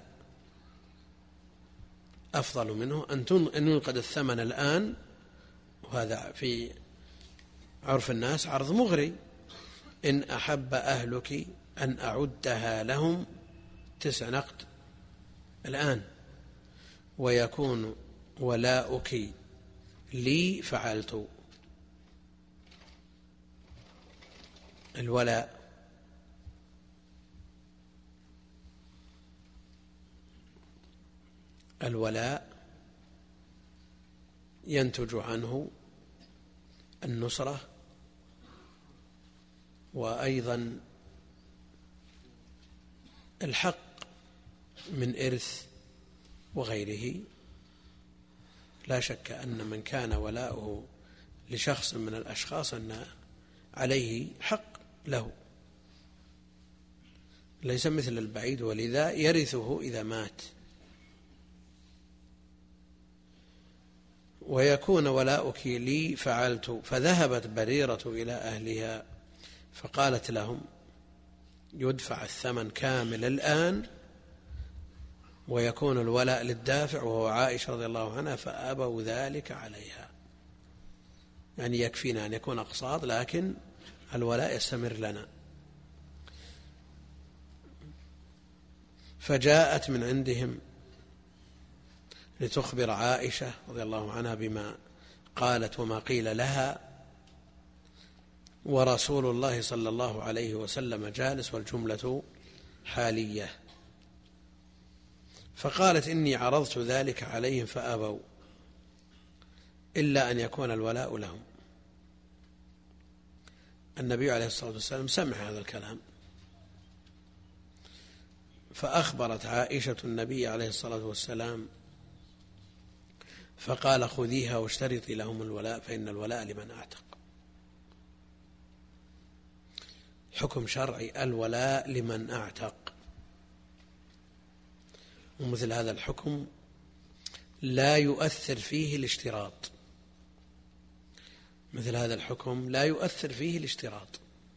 أفضل منه أن ينقد الثمن الآن، وهذا في عرف الناس عرض مغري. إن أحب أهلك أن أعدها لهم 9 نقد الآن ويكون ولاؤك لي فعلت. الولاء ينتج عنه النصرة، وأيضا الحق من إرث وغيره. لا شك أن من كان ولاؤه لشخص من الأشخاص أن عليه حق له، ليس مثل البعيد، ولذا يرثه إذا مات. ويكون ولاؤك لي فعلت. فذهبت بريرة إلى أهلها فقالت لهم يدفع الثمن كامل الآن ويكون الولاء للدافع وهو عائشة رضي الله عنها، فأبوا ذلك عليها، يعني يكفينا أن يكون أقساط لكن الولاء يستمر لنا. فجاءت من عندهم لتخبر عائشة رضي الله عنها بما قالت وما قيل لها، ورسول الله صلى الله عليه وسلم جالس والجملة حالية. فقالت إني عرضت ذلك عليهم فأبوا إلا أن يكون الولاء لهم. النبي عليه الصلاة والسلام سمع هذا الكلام، فأخبرت عائشة النبي عليه الصلاة والسلام فقال خذيها واشترطي لهم الولاء فإن الولاء لمن أعتق. حكم شرعي، الولاء لمن أعتق. ومثل هذا الحكم لا يؤثر فيه الاشتراط، مثل هذا الحكم لا يؤثر فيه الاشتراط.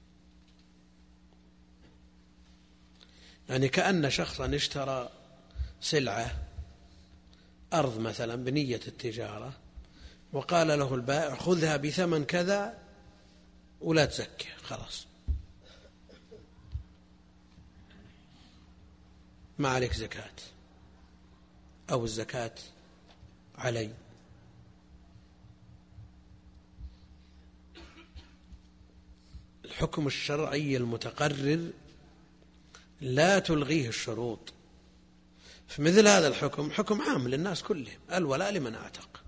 يعني كأن شخصا اشترى سلعة، أرض مثلا بنية التجارة، وقال له البائع خذها بثمن كذا ولا تزكي، خلاص ما عليك زكاة أو الزكاة علي. الحكم الشرعي المتقرر لا تلغيه الشروط. فمثل هذا الحكم حكم عام للناس كلهم، الولاء لمن أعتق،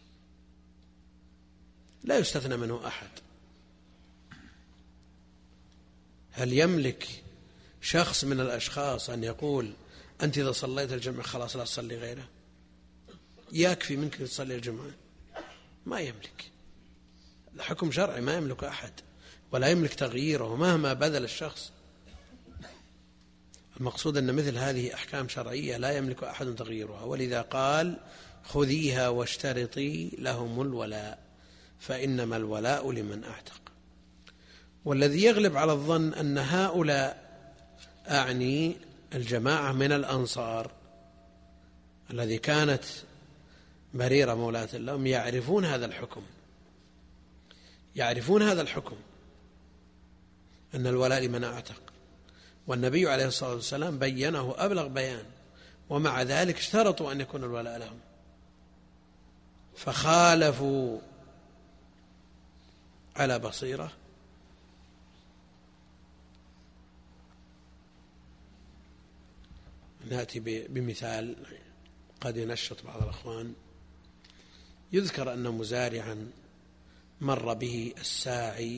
لا يستثنى منه أحد. هل يملك شخص من الأشخاص أن يقول أنت إذا صليت الجمعة خلاص لا تصلي غيره، يكفي منك تصلي الجمعة؟ ما يملك. الحكم شرعي ما يملك أحد ولا يملك تغييره مهما بذل الشخص. المقصود أن مثل هذه أحكام شرعية لا يملك أحد تغييرها، ولذا قال خذيها واشترطي لهم الولاء فإنما الولاء لمن أعتق. والذي يغلب على الظن أن هؤلاء، أعني الجماعة من الأنصار الذي كانت بريرة مولاة لهم، يعرفون هذا الحكم، يعرفون هذا الحكم أن الولاء لمن أعتق، والنبي عليه الصلاة والسلام بينه أبلغ بيان، ومع ذلك اشترطوا أن يكون الولاء لهم فخالفوا على بصيرة نأتي بمثال قد ينشط بعض الأخوان. يذكر أن مزارعا مر به الساعي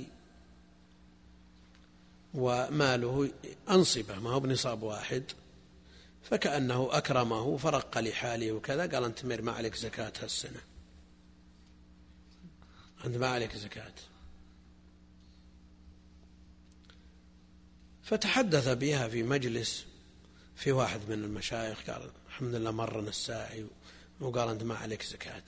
وماله أنصبة، ما هو بنصاب واحد، فكأنه أكرمه فرق لحاله وكذا، قال أنت ما عليك زكاة هالسنة، أنت ما عليك زكاة. فتحدث بها في مجلس في واحد من المشايخ، قال الحمد لله مرنا الساعي وقال أنت ما عليك زكاة.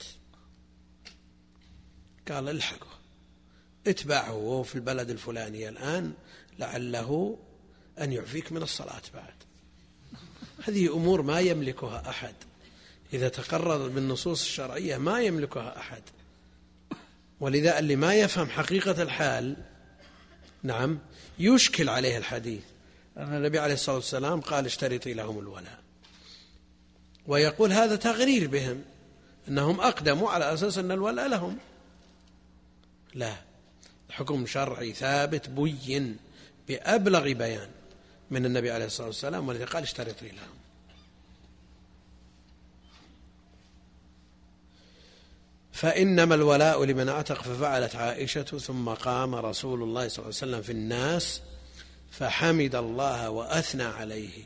قال الحقه اتبعه وهو في البلد الفلاني الآن لعله أن يعفيك من الصلاة بعد. هذه أمور ما يملكها أحد، إذا تقرر بالنصوص الشرعية ما يملكها أحد. ولذا اللي ما يفهم حقيقة الحال نعم يشكل عليه الحديث. النبي عليه الصلاة والسلام قال اشترطي لهم الولاء، ويقول هذا تغرير بهم أنهم أقدموا على أساس أن الولاء لهم. لا، حكم شرعي ثابت بين بأبلغ بيان من النبي عليه الصلاة والسلام، والذي قال اشترطي لهم. فإنما الولاء لمن أعتق. ففعلت عائشة ثم قام رسول الله صلى الله عليه وسلم في الناس فحمد الله وأثنى عليه،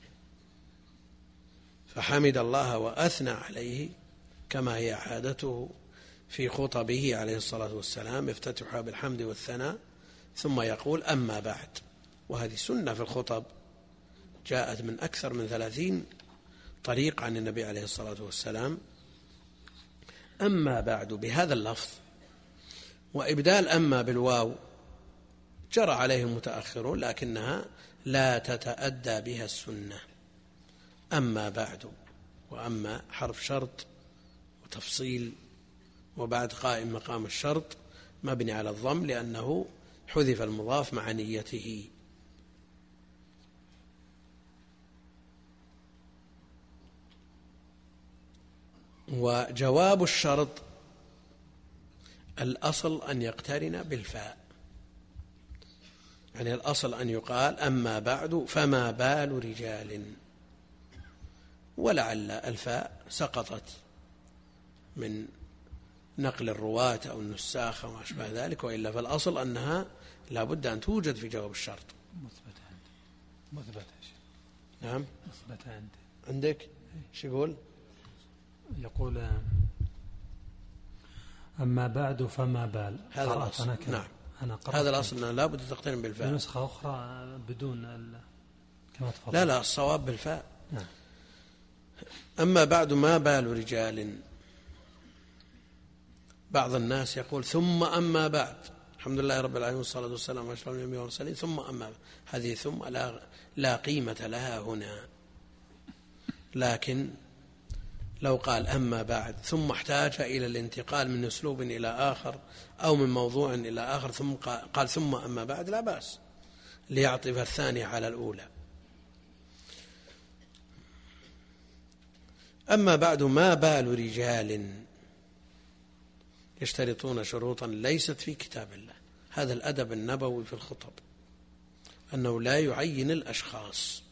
فحمد الله وأثنى عليه كما هي عادته في خطبه عليه الصلاة والسلام، يفتتحها بالحمد والثناء ثم يقول أما بعد. وهذه سنة في الخطب جاءت من أكثر من 30 طريق عن النبي عليه الصلاة والسلام. أما بعد بهذا اللفظ، وإبدال أما بالواو جرى عليه المتأخرون، لكنها لا تتأدى بها السنة. أما بعد، وأما حرف شرط وتفصيل، وبعد قائم مقام الشرط مبني على الضم لأنه حذف المضاف مع نيته. وجواب الشرط الأصل أن يقترن بالفاء، يعني الأصل أن يقال أما بعد فما بال رجال، ولعل الفاء سقطت من نقل الرواة أو النساخ وما أشبه ذلك، وإلا فالأصل أنها لا بد أن توجد في جواب الشرط. مثبت نعم مثبت عندك شو يقول؟ يقول أما بعد فما بال. هذا الأصل. نعم هذا الأصل أنه لا بد تقترن بالفاء. نسخة أخرى بدون كما تفضل. لا الصواب بالفاء. نعم. أما بعد ما بال رجال. بعض الناس يقول ثم أما بعد، الحمد لله رب العالمين والصلاة والسلام على أشرف الأنبياء والمرسلين ثم أما بعد. هذه ثم لا قيمة لها هنا، لكن لو قال أما بعد ثم احتاج إلى الانتقال من أسلوب إلى آخر أو من موضوع إلى آخر ثم قال ثم أما بعد لا بأس، ليعطف الثانية على الأولى. أما بعد ما بال رجال يشترطون شروطا ليست في كتاب الله. هذا الأدب النبوي في الخطب، أنه لا يعين الأشخاص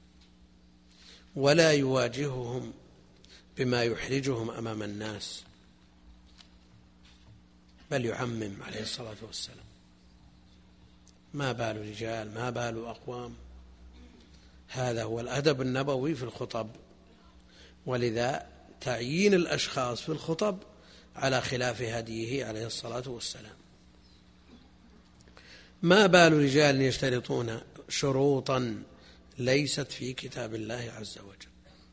ولا يواجههم بما يحرجهم أمام الناس، بل يعمم عليه الصلاة والسلام. ما بال رجال، ما بال أقوام. هذا هو الأدب النبوي في الخطب، ولذا تعيين الأشخاص في الخطب على خلاف هديه عليه الصلاة والسلام. ما بال رجال يشترطون شروطا ليست في كتاب الله عز وجل.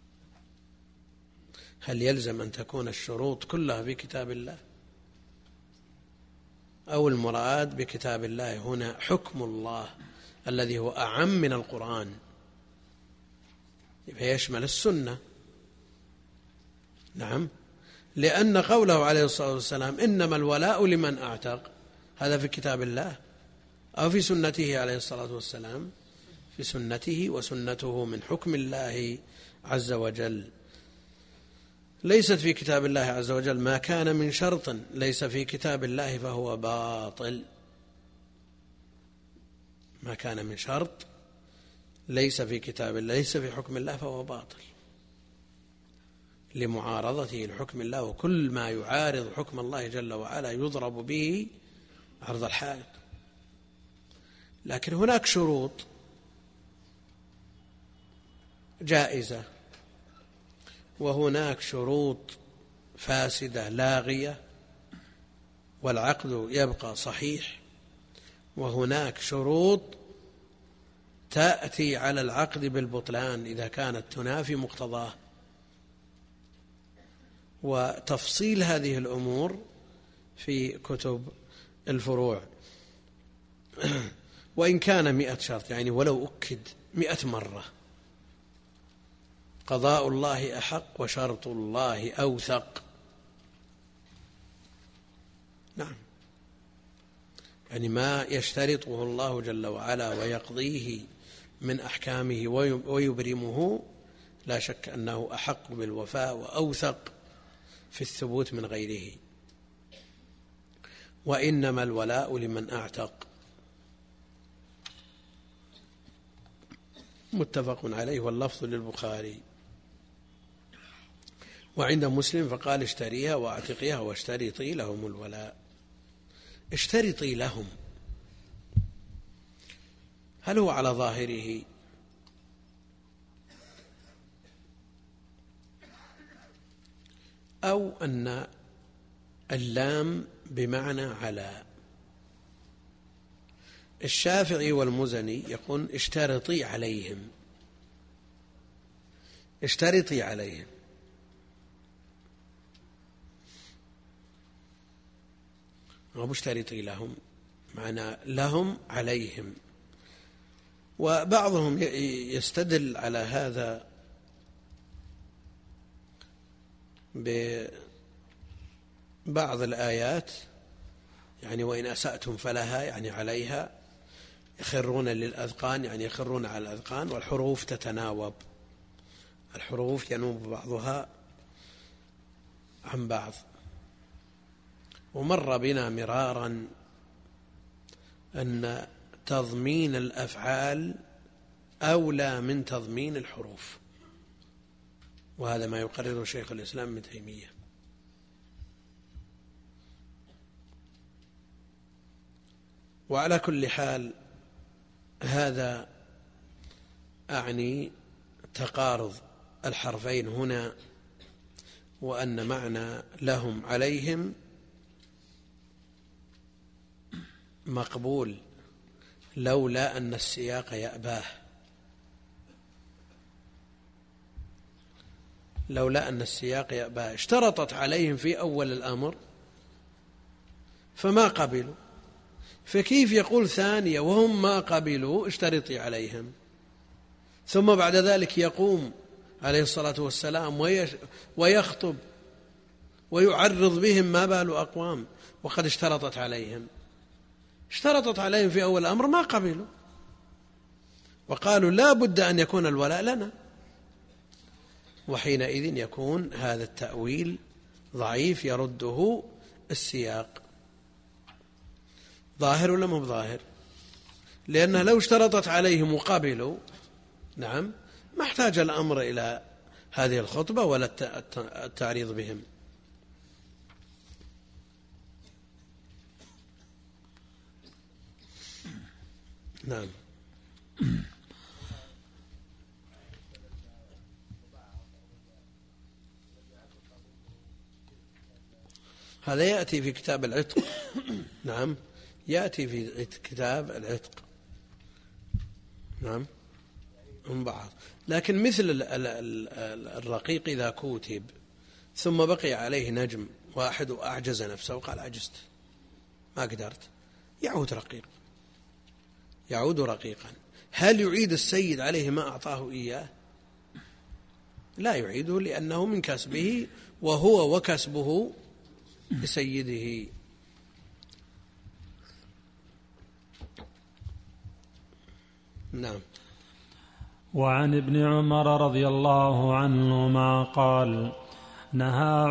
هل يلزم أن تكون الشروط كلها في كتاب الله، أو المراد بكتاب الله هنا حكم الله الذي هو أعم من القرآن فيشمل السنة؟ نعم، لأن قوله عليه الصلاة والسلام إنما الولاء لمن أعتق، هذا في كتاب الله أو في سنته عليه الصلاة والسلام؟ في سنته، وسنته من حكم الله عز وجل. ليست في كتاب الله عز وجل. ما كان من شرط ليس في كتاب الله فهو باطل. ما كان من شرط ليس في كتاب الله، ليس في حكم الله، فهو باطل لمعارضته لحكم الله. وكل ما يعارض حكم الله جل وعلا يضرب به عرض الحائط. لكن هناك شروط جائزة، وهناك شروط فاسدة لاغية والعقد يبقى صحيح، وهناك شروط تأتي على العقد بالبطلان إذا كانت تنافي مقتضاه. وتفصيل هذه الأمور في كتب الفروع. وإن كان 100 شرط، يعني ولو أكد 100 مرة، قضاء الله أحق وشرط الله أوثق. نعم، يعني ما يشترطه الله جل وعلا ويقضيه من أحكامه ويبرمه لا شك أنه أحق بالوفاء وأوثق في الثبوت من غيره. وإنما الولاء لمن أعتق. متفق عليه، واللفظ للبخاري. وعند مسلم فقال اشتريها واعتقيها واشترطي لهم الولاء. اشترطي لهم، هل هو على ظاهره أو أن اللام بمعنى على؟ الشافعي والمزني يقول اشترطي عليهم، اشترطي عليهم. ما اشترطي لهم معنى لهم عليهم. وبعضهم يستدل على هذا ببعض الآيات، يعني وإن أسأتم فلها، يعني عليها. يخرون للأذقان، يعني يخرون على الأذقان. والحروف تتناوب، الحروف ينوب بعضها عن بعض. ومر بنا مرارا أن تضمين الأفعال أولى من تضمين الحروف، وهذا ما يقرره شيخ الإسلام ابن تيمية. وعلى كل حال هذا أعني تقارض الحرفين هنا، وأن معنى لهم عليهم مقبول لولا أن السياق يأباه، لولا أن السياق يأباه. اشترطت عليهم في أول الأمر فما قبلوا، فكيف يقول ثانية وهم ما قبلوا اشترطي عليهم، ثم بعد ذلك يقوم عليه الصلاة والسلام ويخطب ويعرض بهم ما بال أقوام وقد اشترطت عليهم. اشترطت عليهم في أول الأمر ما قبلوا، وقالوا لا بد أن يكون الولاء لنا، وحينئذ يكون هذا التأويل ضعيف يرده السياق. ظاهر ولا مو ظاهر؟ لأنه لو اشترطت عليهم وقبلوا، نعم، ما احتاج الأمر إلى هذه الخطبة ولا التعريض بهم. نعم. هذا يأتي في كتاب العتق. نعم، يأتي في كتاب العتق. نعم، من بعض. لكن مثل الرقيق إذا كتب ثم بقي عليه نجم واحد وأعجز نفسه وقال عجزت ما قدرت، يعود رقيق، يعود رقيقا. هل يعيد السيد عليه ما أعطاه إياه؟ لا يعيده، لأنه من كسبه وهو وكسبه لسيده. نعم. وعن ابن عمر رضي الله عنهما قال نهى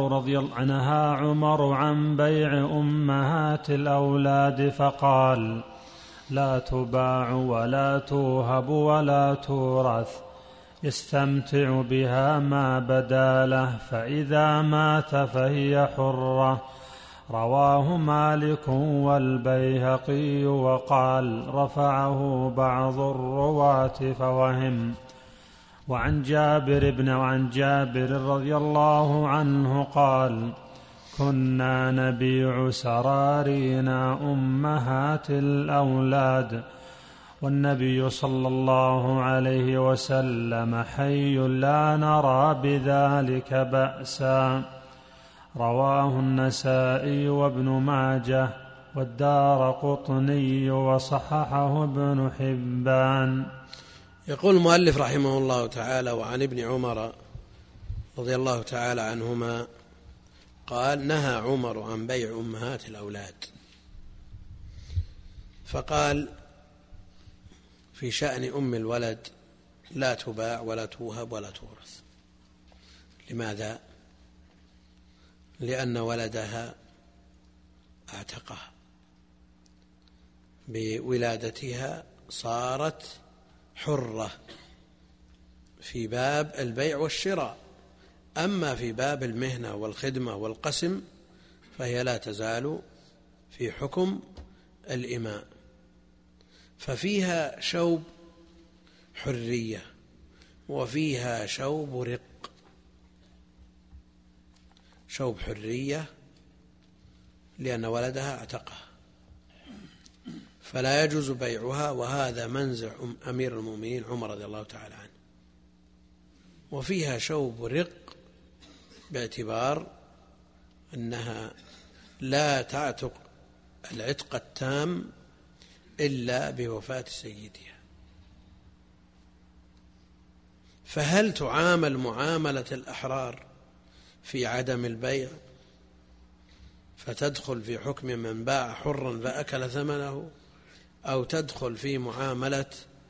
عمر عن بيع أمهات الأولاد فقال: لا تباع ولا توهب ولا تورث، يستمتع بها ما بدا له، فإذا مات فهي حرة. رواه مالك والبيهقي، وقال: رفعه بعض الرواة فوهم. وعن جابر رضي الله عنه قال: كنا نبيع سرارينا أمهات الأولاد والنبي صلى الله عليه وسلم حي لا نرى بذلك بأسا. رواه النسائي وابن ماجه والدارقطني وصححه ابن حبان. يقول المؤلف رحمه الله تعالى: وعن ابن عمر رضي الله تعالى عنهما قال: نهى عمر عن بيع أمهات الأولاد. فقال في شأن أم الولد: لا تباع ولا توهب ولا تورث. لماذا؟ لأن ولدها اعتقها بولادتها، صارت حرة في باب البيع والشراء، أما في باب المهنة والخدمة والقسم فهي لا تزال في حكم الإماء. ففيها شوب حرية وفيها شوب رق. شوب حرية لأن ولدها اعتقها فلا يجوز بيعها، وهذا منزع أمير المؤمنين عمر رضي الله تعالى عنه. وفيها شوب رق باعتبار أنها لا تعتق العتق التام إلا بوفاة سيدها. فهل تعامل معاملة الأحرار في عدم البيع فتدخل في حكم من باع حرا فأكل ثمنه، أو تدخل في معاملة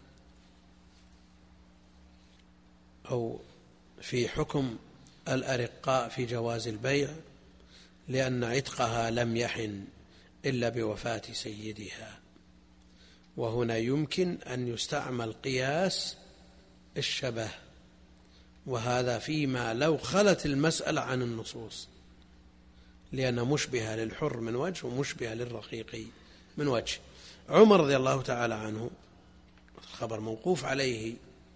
أو في حكم الأرقاء في جواز البيع لأن عتقها لم يحن إلا بوفاة سيدها؟ وهنا يمكن أن يستعمل قياس الشبه، وهذا فيما لو خلت المسألة عن النصوص، لأن مشبهة للحر من وجه ومشبهة للرقيق من وجه. عمر رضي الله تعالى عنه، الخبر موقوف عليه،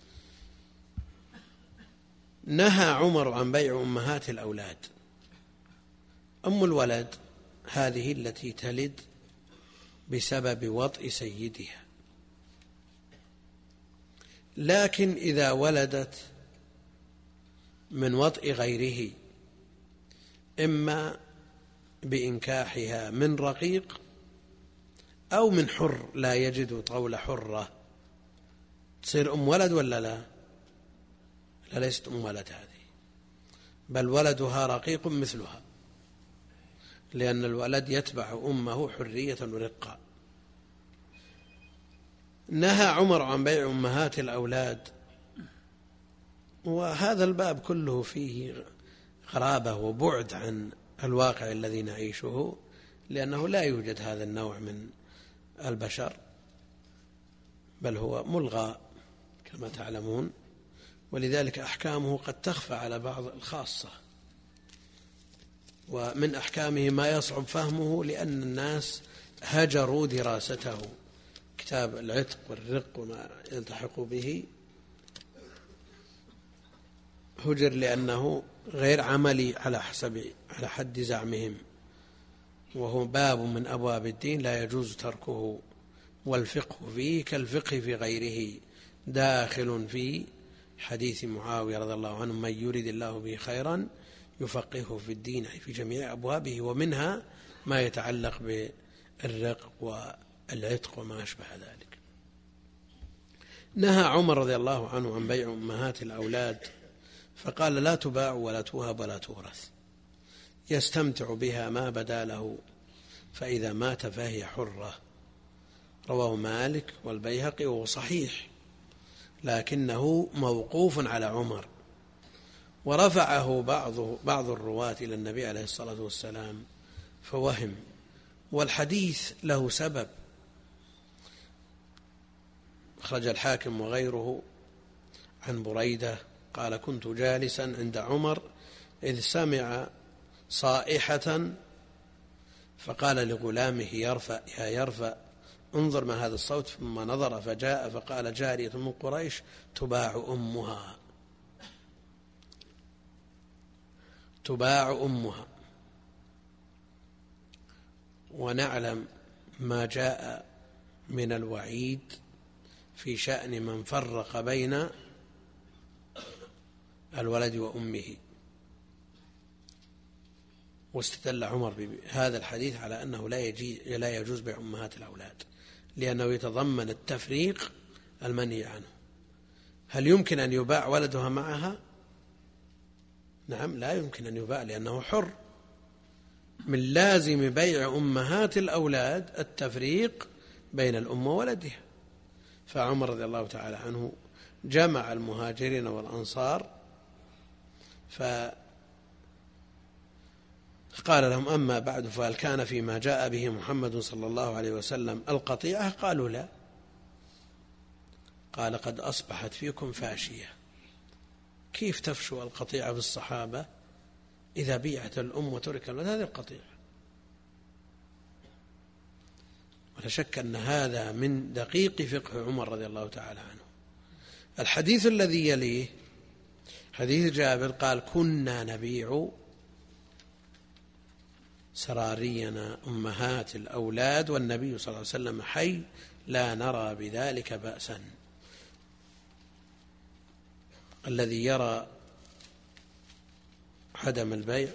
نهى عمر عن بيع أمهات الأولاد. أم الولد هذه التي تلد بسبب وطئ سيدها، لكن إذا ولدت من وطئ غيره، إما بإنكاحها من رقيق أو من حر لا يجد طول حرة، تصير أم ولد ولا لا؟ لا، ليست أم ولد هذه، بل ولدها رقيق مثلها، لأن الولد يتبع أمه حرية ورقة. نهى عمر عن بيع أمهات الأولاد، وهذا الباب كله فيه غرابة وبعد عن الواقع الذي نعيشه، لأنه لا يوجد هذا النوع من البشر، بل هو ملغى كما تعلمون، ولذلك أحكامه قد تخفى على بعض الخاصة. ومن أحكامه ما يصعب فهمه لأن الناس هجروا دراسته، كتاب العتق والرق وما يلتحق به هجر لأنه غير عملي على حد زعمهم، وهو باب من أبواب الدين لا يجوز تركه، والفقه فيه كالفقه في غيره، داخل في حديث معاوية رضي الله عنه: من يريد الله به خيرا يفقهه في الدين، في جميع أبوابه، ومنها ما يتعلق بالرق والعتق وما أشبه ذلك. نهى عمر رضي الله عنه عن بيع أمهات الأولاد، فقال: لا تباع ولا توهب ولا تورث، يستمتع بها ما بدا له، فإذا مات فهي حرة. رواه مالك والبيهقي، وهو صحيح لكنه موقوف على عمر، ورفعه بعض الرواة إلى النبي عليه الصلاة والسلام فوهم، والحديث له سبب. أخرج الحاكم وغيره عن بريدة قال: كنت جالسا عند عمر إذ سمع صائحة فقال لغلامه يا يرفع انظر ما هذا الصوت، ثم نظر فجاء فقال: جارية من قريش تباع أمها. ونعلم ما جاء من الوعيد في شأن من فرق بين الولد وأمه. واستدل عمر بهذا الحديث على أنه لا يجوز بيع أمهات الأولاد، لأنه يتضمن التفريق المنهي عنه. هل يمكن أن يباع ولدها معها؟ نعم، لا يمكن أن يباع، لأنه حر. من لازم بيع أمهات الأولاد التفريق بين الأم وولدها. فعمر رضي الله تعالى عنه جمع المهاجرين والأنصار فقال لهم: أما بعد، فهل كان فيما جاء به محمد صلى الله عليه وسلم القطيعة؟ قالوا: لا. قال: قد أصبحت فيكم فاشية. كيف تفشو القطيعة بالصحابة إذا بيعت الأم وترك الولد؟ هذه القطيعة. ولا شك أن هذا من دقيق فقه عمر رضي الله تعالى عنه. الحديث الذي يليه حديث جابر قال: كنا نبيع سرارينا أمهات الأولاد والنبي صلى الله عليه وسلم حي لا نرى بذلك بأسا. الذي يرى عدم البيع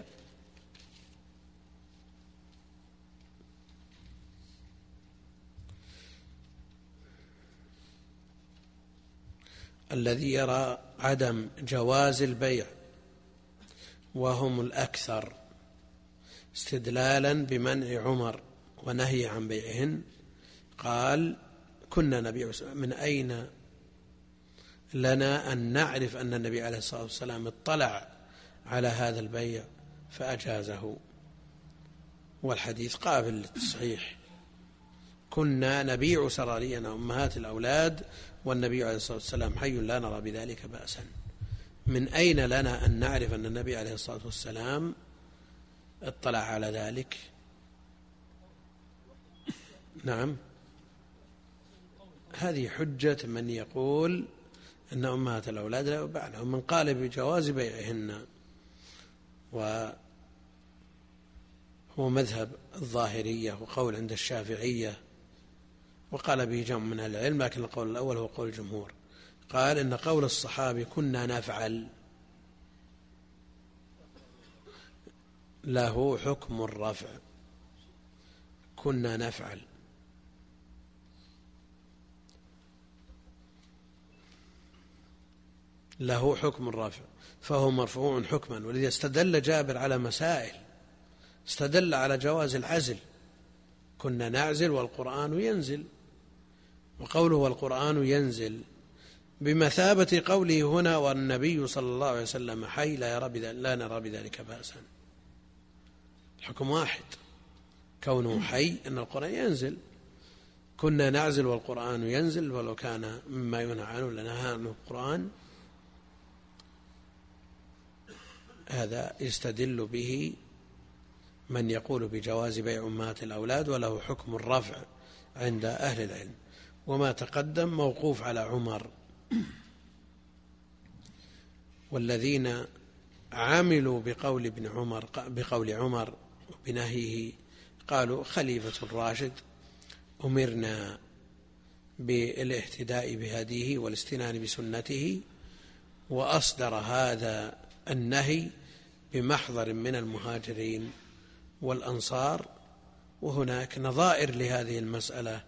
عدم جواز البيع وهم الأكثر استدلالا بمنع عمر ونهي عن بيعهن قال: كنا نبيع. من أين لنا أن نعرف أن النبي عليه الصلاة والسلام اطلع على هذا البيع فأجازه؟ والحديث قابل للتصحيح: كنا نبيع سرارينا أمهات الأولاد والنبي عليه الصلاة والسلام حي لا نرى بذلك بأسا. من أين لنا أن نعرف أن النبي عليه الصلاة والسلام اطلع على ذلك؟ نعم، هذه حجة من يقول أن أمهات الأولاد لا يباعن، ومن قال بجواز بيعهن، وهو مذهب الظاهرية وقول عند الشافعية، وقال به جمع من أهل العلم، لكن القول الأول هو قول الجمهور. قال إن قول الصحابي كنا نفعل له حكم الرفع. كنا نفعل له حكم الرفع، فهو مرفوع حكما. ولذا استدل جابر على مسائل، استدل على جواز العزل: كنا نعزل والقرآن ينزل. وقوله والقرآن ينزل بمثابة قوله هنا: والنبي صلى الله عليه وسلم حي لا نرى بذلك بأسا. الحكم واحد، كونه حي أن القرآن ينزل. كنا نعزل والقرآن ينزل، ولو كان مما ينهى عنه لنهى عنه القرآن. هذا يستدل به من يقول بجواز بيع أمهات الأولاد وله حكم الرفع عند أهل العلم. وما تقدم موقوف على عمر. والذين عملوا بقول عمر بنهيه قالوا: خليفة الراشد أمرنا بالاهتداء بهديه والاستنان بسنته، وأصدر هذا النهي بمحضر من المهاجرين والأنصار. وهناك نظائر لهذه المسألة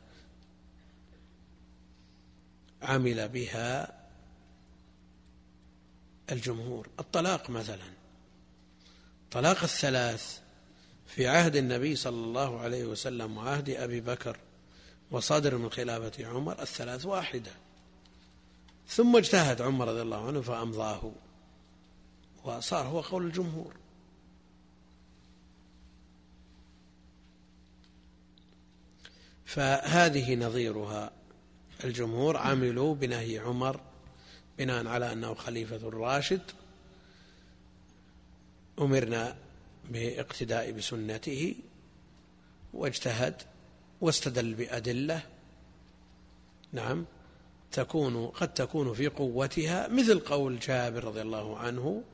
عمل بها الجمهور. الطلاق مثلا، طلاق الثلاث في عهد النبي صلى الله عليه وسلم وعهد أبي بكر وصدر من خلافة عمر الثلاث واحدة، ثم اجتهد عمر رضي الله عنه فأمضاه، وصار هو قول الجمهور. فهذه نظيرها. الجمهور عملوا بنهي عمر بناء على أنه خليفة راشد، أمرنا باقتداء بسنته، واجتهد واستدل بأدلة نعم قد تكون في قوتها، مثل قول جابر رضي الله عنه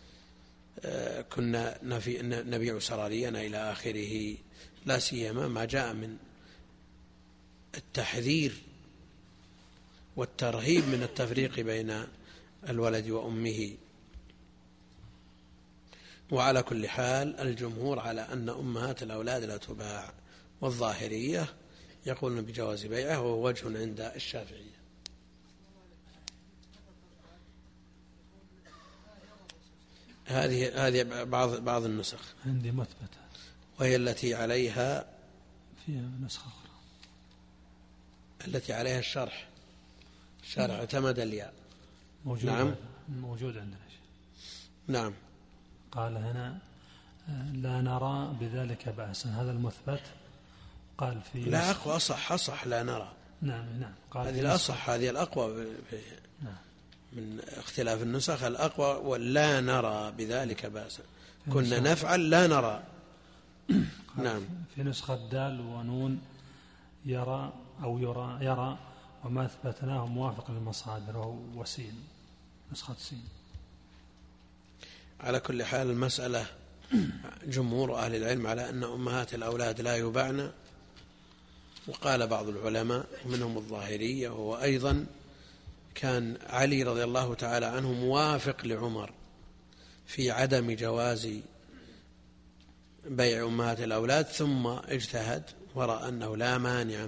كنا نبيع سرارينا إلى آخره، لا سيما ما جاء من التحذير والترهيب من التفريق بين الولد وأمه. وعلى كل حال الجمهور على أن أمهات الأولاد لا تباع، والظاهرية يقولون بجواز بيعه، وهو وجه عند الشافعية. هذه بعض النسخ عندي مثبتة، وهي التي عليها فيها نسخة أخرى التي عليها الشرح اعتمد الياء. نعم موجود عندنا. نعم. قال هنا لا نرى بذلك بأسا، هذا المثبت. قال في لا أقوى أصح لا نرى. نعم. قال هذه الأصح، هذه الأقوى من اختلاف النسخ. الأقوى ولا نرى بذلك بأسا، كنا نفعل لا نرى. نعم. في نسخة دال ونون يرى أو يرى وما أثبتناه موافق للمصادر، وسين نسخة سين. على كل حال المسألة جمهور أهل العلم على أن أمهات الأولاد لا يباعن، وقال بعض العلماء ومنهم الظاهرية، وهو أيضا كان علي رضي الله تعالى عنه موافق لعمر في عدم جواز بيع أمهات الأولاد، ثم اجتهد ورأى أنه لا مانع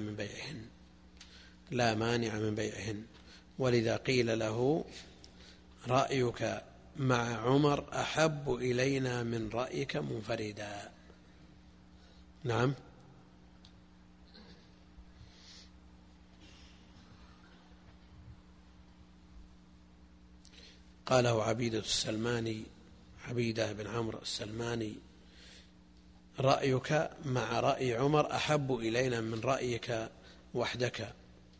من بيعهن، ولذا قيل له رأيك مع عمر أحب إلينا من رأيك منفردا. نعم. قاله عبيدة بن عمرو السلماني: رأيك مع رأي عمر أحب إلينا من رأيك وحدك.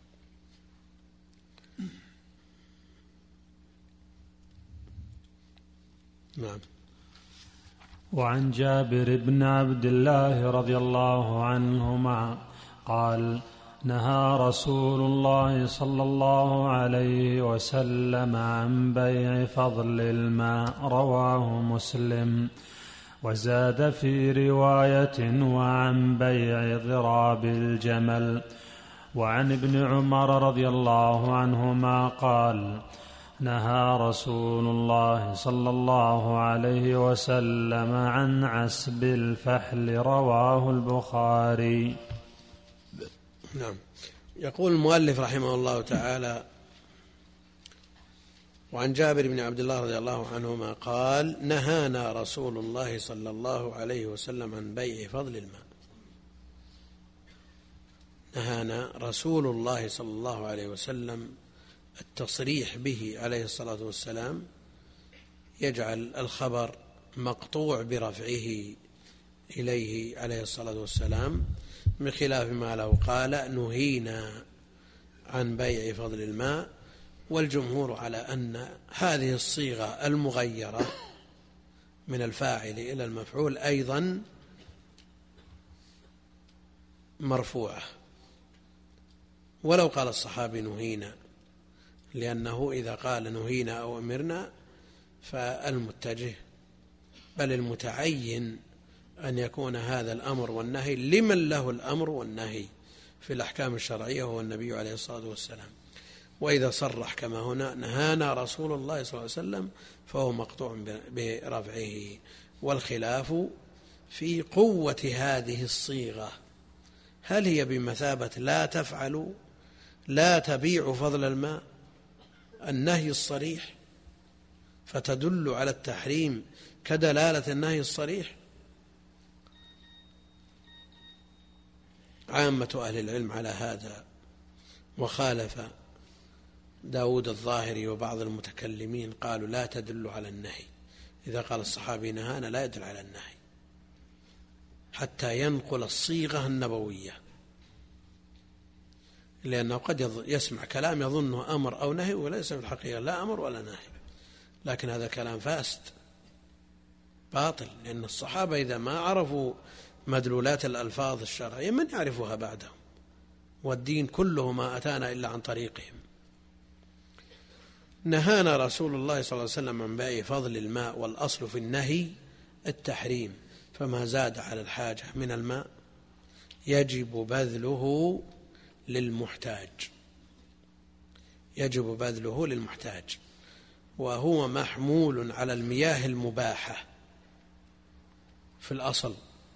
نعم. وعن جابر بن عبد الله رضي الله عنهما قال: نهى رسول الله صلى الله عليه وسلم عن بيع فضل الماء، رواه مسلم. وزاد في رواية: وعن بيع ضراب الجمل. وعن ابن عمر رضي الله عنهما قال: نهى رسول الله صلى الله عليه وسلم عن عسب الفحل، رواه البخاري. نعم. يقول المؤلف رحمه الله تعالى: وعن جابر بن عبد الله رضي الله عنهما قال: نهانا رسول الله صلى الله عليه وسلم عن بيع فضل الماء. نهانا رسول الله صلى الله عليه وسلم، التصريح به عليه الصلاة والسلام يجعل الخبر مقطوع برفعه إليه عليه الصلاة والسلام، بخلاف ما لو قال نهينا عن بيع فضل الماء. والجمهور على أن هذه الصيغة المغيرة من الفاعل إلى المفعول أيضا مرفوعة، ولو قال الصحابي نهينا، لأنه إذا قال نهينا أو أمرنا فالمتجه بل المتعين أن يكون هذا الأمر والنهي لمن له الأمر والنهي في الأحكام الشرعية، هو النبي عليه الصلاة والسلام. وإذا صرح كما هنا نهانا رسول الله صلى الله عليه وسلم فهو مقطوع برفعه. والخلاف في قوة هذه الصيغة، هل هي بمثابة لا تفعلوا لا تبيعوا فضل الماء، النهي الصريح فتدل على التحريم كدلالة النهي الصريح؟ عامة أهل العلم على هذا، وخالف داود الظاهري وبعض المتكلمين قالوا لا تدل على النهي، إذا قال الصحابي نهانا لا يدل على النهي حتى ينقل الصيغة النبوية، لأنه قد يسمع كلام يظنه أمر أو نهي وليس في الحقيقة لا أمر ولا نهي، لكن هذا كلام فاسد باطل، لأن الصحابة إذا ما عرفوا مدلولات الألفاظ الشرعية من يعرفها بعدهم، والدين كله ما أتانا إلا عن طريقهم. نهانا رسول الله صلى الله عليه وسلم عن بيع فضل الماء، والأصل في النهي التحريم، فما زاد على الحاجة من الماء يجب بذله للمحتاج، يجب بذله للمحتاج، وهو محمول على المياه المباحة في الأصل،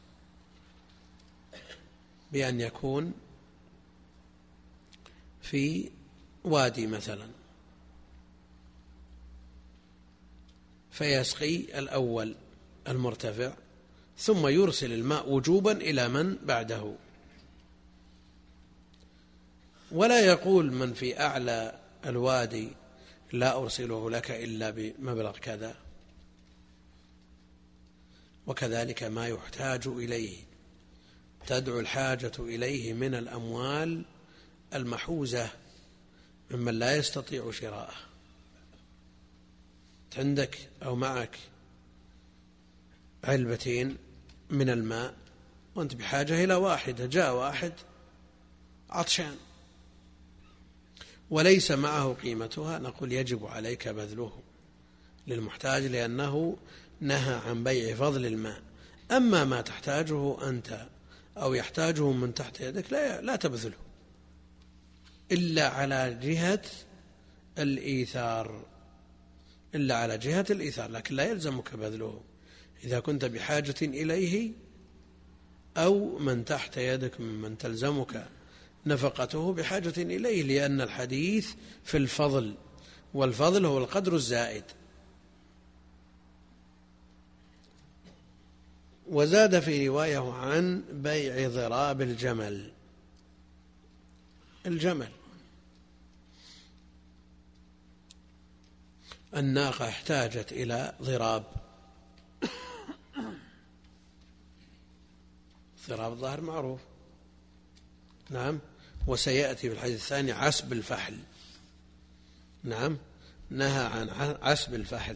بأن يكون في وادي مثلا فيسقي الأول المرتفع ثم يرسل الماء وجوبا إلى من بعده، ولا يقول من في أعلى الوادي لا أرسله لك إلا بمبلغ كذا. وكذلك ما يحتاج إليه تدعو الحاجة إليه من الأموال المحوزة ممن لا يستطيع شراءه. عندك أو معك علبتين من الماء وأنت بحاجة إلى واحدة، جاء واحد عطشان وليس معه قيمتها، نقول يجب عليك بذله للمحتاج، لأنه نهى عن بيع فضل الماء. أما ما تحتاجه أنت أو يحتاجه من تحت يدك لا تبذله إلا على جهة الإيثار، إلا على جهة الإيثار، لكن لا يلزمك بذله إذا كنت بحاجة إليه أو من تحت يدك ممن تلزمك نفقته بحاجة إليه، لأن الحديث في الفضل، والفضل هو القدر الزائد. وزاد في رواية عن بيع ضراب الجمل. الناقة احتاجت إلى ضراب، ضراب الظهر معروف، نعم، وسيأتي في الحديث الثاني عسب الفحل، نعم، نهى عن عسب الفحل،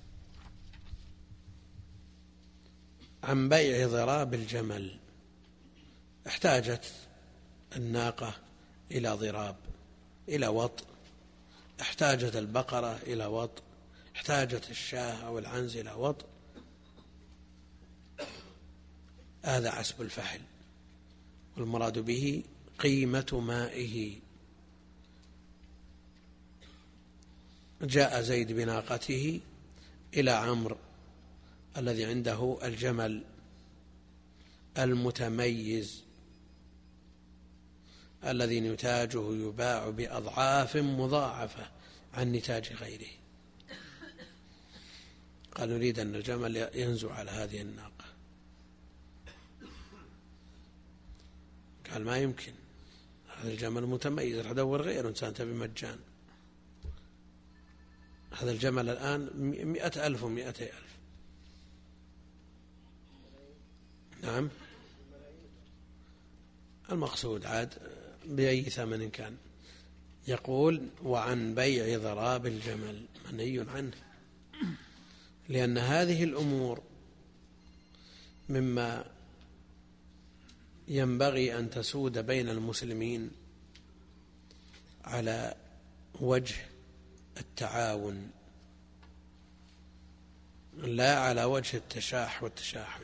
عن بيع ضراب الجمل. احتاجت الناقة إلى ضراب، إلى وط، احتاجت البقرة إلى وط، احتاجت الشاة أو العنز إلى وط، هذا عسب الفحل، والمراد به قيمة مائه. جاء زيد بناقته إلى عمرو الذي عنده الجمل المتميز الذي نتاجه يباع بأضعاف مضاعفة عن نتاج غيره، قال نريد أن الجمل ينزو على هذه الناقة، قال ما يمكن، هذا الجمل متميز، راح أدور غيره، إنسان تبي مجان، هذا الجمل الآن 100,000 و200,000. نعم، المقصود عاد بأي ثمن كان. يقول وعن بيع ضراب الجمل منهي عنه، لأن هذه الأمور مما ينبغي أن تسود بين المسلمين على وجه التعاون لا على وجه التشاح والتشاحن.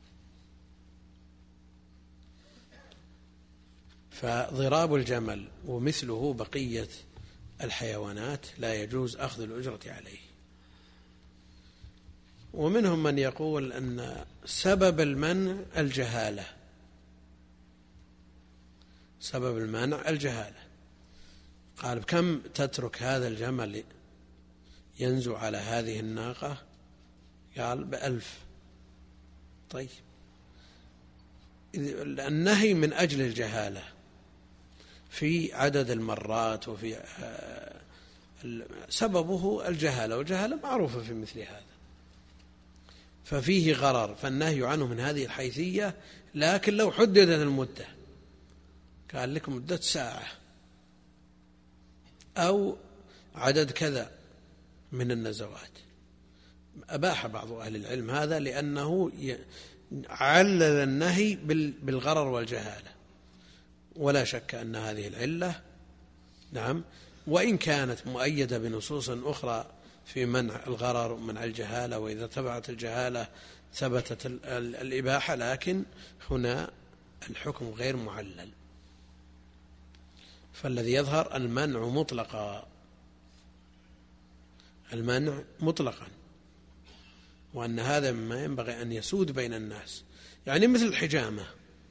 فضراب الجمل ومثله بقية الحيوانات لا يجوز أخذ الأجرة عليه. ومنهم من يقول أن سبب المنع الجهالة، سبب المنع الجهالة، قال كم تترك هذا الجمل ينزو على هذه الناقة؟ قال ب1000. طيب، النهي من أجل الجهالة في عدد المرات وفي سببه الجهالة، والجهالة معروفة في مثل هذا. ففيه غرر، فالنهي عنه من هذه الحيثية. لكن لو حددت المدة، قال لكم مدة ساعة أو عدد كذا من النزوات، أباح بعض أهل العلم هذا لأنه علل النهي بالغرر والجهالة، ولا شك أن هذه العلة نعم وإن كانت مؤيدة بنصوص أخرى في منع الغرر ومنع الجهالة، وإذا تبعت الجهالة ثبتت الإباحة، لكن هنا الحكم غير معلل. فالذي يظهر المنع مطلقا، المنع مطلقا، وأن هذا مما ينبغي أن يسود بين الناس. يعني مثل الحجامة،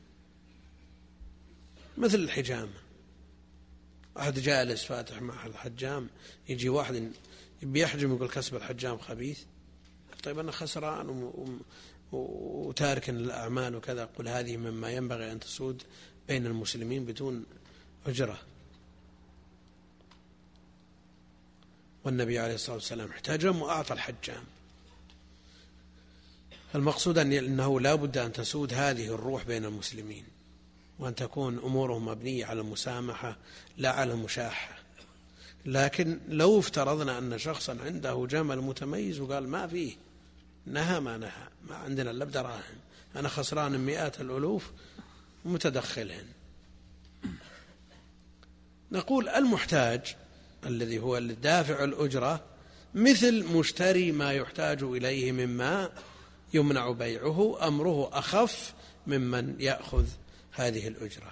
مثل الحجامة، أحد جالس فاتح مع الحجام، يجي واحد بيحجم يقول كسب الحجام خبيث، طيب أنا خسران وتارك للأعمال وكذا. قل هذه مما ينبغي أن تسود بين المسلمين بدون أجرة. والنبي عليه الصلاة والسلام احتجم وأعطى الحجام. المقصود أنه لا بد أن تسود هذه الروح بين المسلمين، وأن تكون أمورهم مبنية على المسامحة لا على المشاحة. لكن لو افترضنا أن شخصا عنده جمل متميز وقال ما فيه، نهى ما نهى، ما عندنا إلا بدراهم، أنا خسران مئات الألوف متدخلهن، نقول المحتاج الذي هو الدافع الأجرة مثل مشتري ما يحتاج إليه مما يمنع بيعه، أمره أخف ممن يأخذ هذه الأجرة.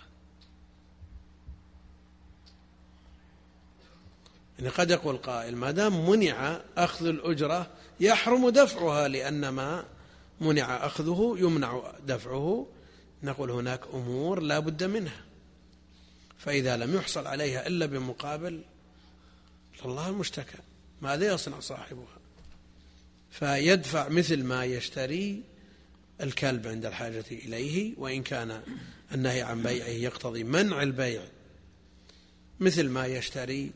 يعني قد يقول قائل ما دام منع أخذ الأجرة يحرم دفعها، لأن ما منع أخذه يمنع دفعه. نقول هناك أمور لا بد منها، فإذا لم يحصل عليها إلا بمقابل فالله المشتكى، ماذا يصنع صاحبها؟ فيدفع مثل ما يشتري الكلب عند الحاجة إليه، وإن كان النهي عن بيعه يقتضي منع البيع، مثل ما يشتري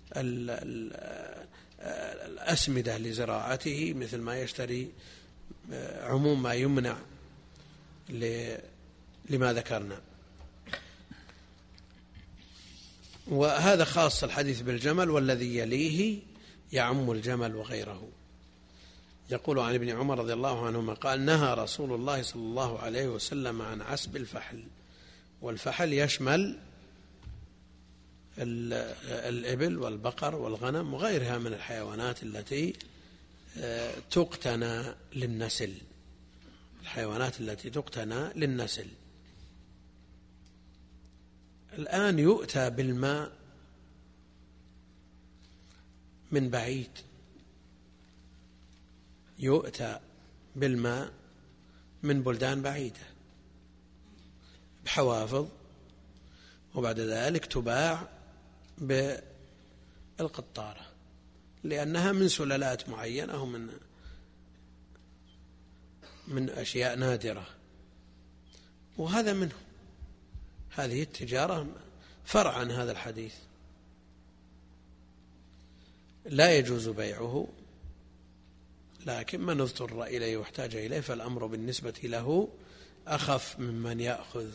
الأسمدة لزراعته، مثل ما يشتري عموم ما يمنع لما ذكرنا. وهذا خاص الحديث بالجمل، والذي يليه يعم الجمل وغيره. يقول عن ابن عمر رضي الله عنهما قال نهى رسول الله صلى الله عليه وسلم عن عسب الفحل، والفحل يشمل الإبل والبقر والغنم وغيرها من الحيوانات التي تقتنى للنسل، الحيوانات التي تقتنى للنسل. الآن يؤتى بالماء من بعيد، يؤتى بالماء من بلدان بعيدة بحوافظ، وبعد ذلك تباع بالقطارة لأنها من سلالات معينة ومن أشياء نادرة، وهذا منه. هذه التجارة فرع عن هذا الحديث، لا يجوز بيعه، لكن من اضطر إليه واحتاج إليه فالأمر بالنسبة له أخف ممن يأخذ.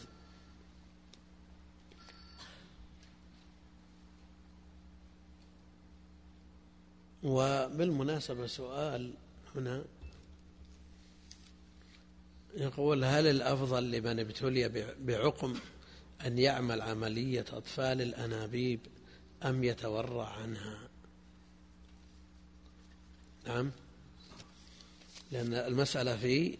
وبالمناسبة سؤال هنا يقول هل الأفضل لمن ابتلي بعقم أن يعمل عملية أطفال الأنابيب أم يتورع عنها؟ نعم، لأن المسألة في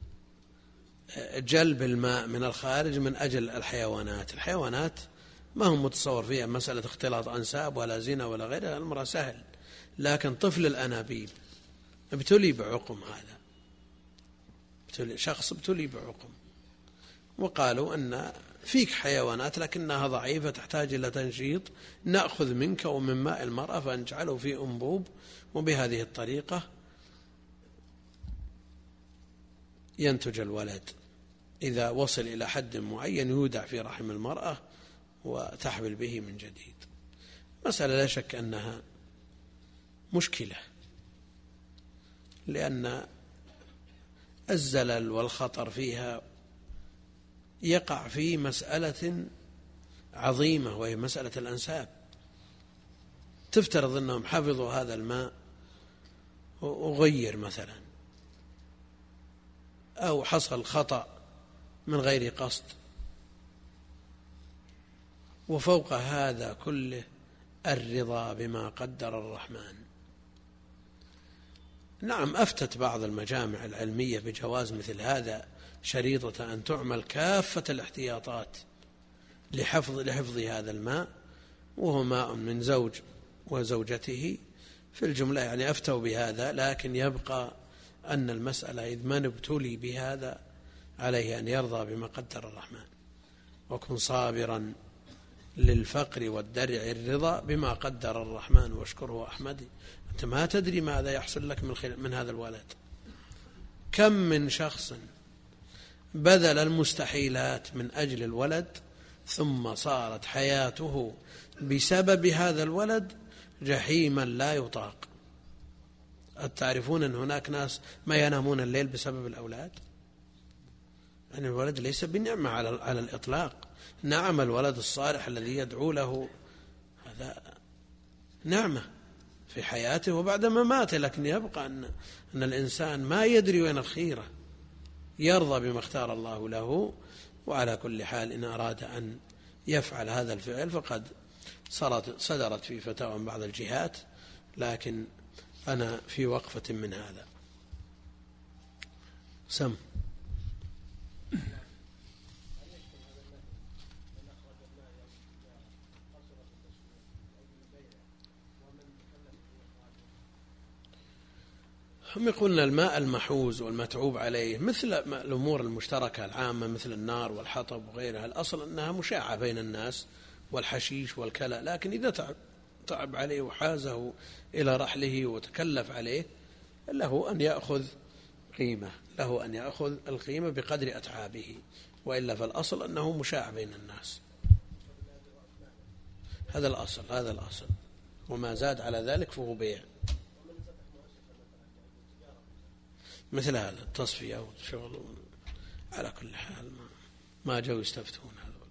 جلب الماء من الخارج من أجل الحيوانات. الحيوانات ما هم متصور فيها مسألة اختلاط أنساب ولا زنا ولا غيرها، الأمر سهل. لكن طفل الأنابيب ابتلي بعقم، هذا شخص ابتلي بعقم، وقالوا أن فيك حيوانات لكنها ضعيفة تحتاج إلى تنشيط، نأخذ منك ومن ماء المرأة فنجعله في أنبوب، وبهذه الطريقة ينتج الولد. إذا وصل إلى حد معين يودع في رحم المرأة وتحبل به من جديد. مسألة لا شك أنها مشكلة، لأن الزلل والخطر فيها يقع في مسألة عظيمة وهي مسألة الأنساب. تفترض أنهم حفظوا هذا الماء وغير مثلا، أو حصل خطأ من غير قصد، وفوق هذا كله الرضا بما قدر الرحمن. نعم، أفتت بعض المجامع العلمية بجواز مثل هذا شريطة أن تعمل كافة الاحتياطات لحفظ هذا الماء، وهو ماء من زوج وزوجته في الجملة، يعني أفتوا بهذا. لكن يبقى أن المسألة إذ من ابتلي بهذا عليه أن يرضى بما قدر الرحمن، وكن صابرا للفقر والدرع الرضا بما قدر الرحمن واشكره أحمدي. أنت ما تدري ماذا يحصل لك من هذا الولد. كم من شخص بذل المستحيلات من أجل الولد، ثم صارت حياته بسبب هذا الولد جحيما لا يطاق. تعرفون أن هناك ناس ما ينامون الليل بسبب الأولاد؟ يعني الولد ليس بنعمة على الإطلاق. نعم، الولد الصالح الذي يدعو له هذا نعمة في حياته وبعد مماته، لكن يبقى أن الإنسان ما يدري وين الخيرة، يرضى بما اختار الله له. وعلى كل حال إن أراد أن يفعل هذا الفعل فقد صدرت في فتاوى بعض الجهات، لكن أنا في وقفة من هذا. سم هم يقولون الماء المحوز والمتعوب عليه مثل الأمور المشتركة العامة مثل النار والحطب وغيرها، الأصل أنها مشاعة بين الناس، والحشيش والكلى. لكن إذا تعب عليه وحازه إلى رحله وتكلف عليه له أن يأخذ قيمة، له أن يأخذ القيمة بقدر أتعابه، وإلا فالأصل أنه مشاع بين الناس. هذا الأصل، وما زاد على ذلك فهو بيع. مثل هذا التصفية والشغل. على كل حال ما جاءوا يستفتون هذول.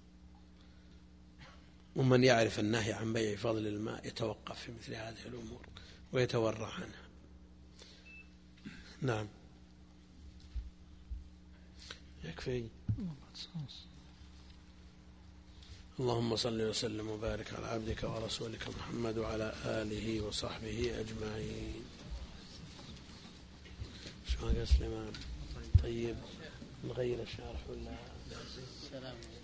ومن يعرف النهي عن بيع فضل الماء يتوقف في مثل هذه الأمور ويتورع عنها. نعم، يكفي. اللهم صل وسلم وبارك على عبدك ورسولك محمد وعلى آله وصحبه أجمعين. شو قال سليمان؟ طيب نغير الشارح ولا؟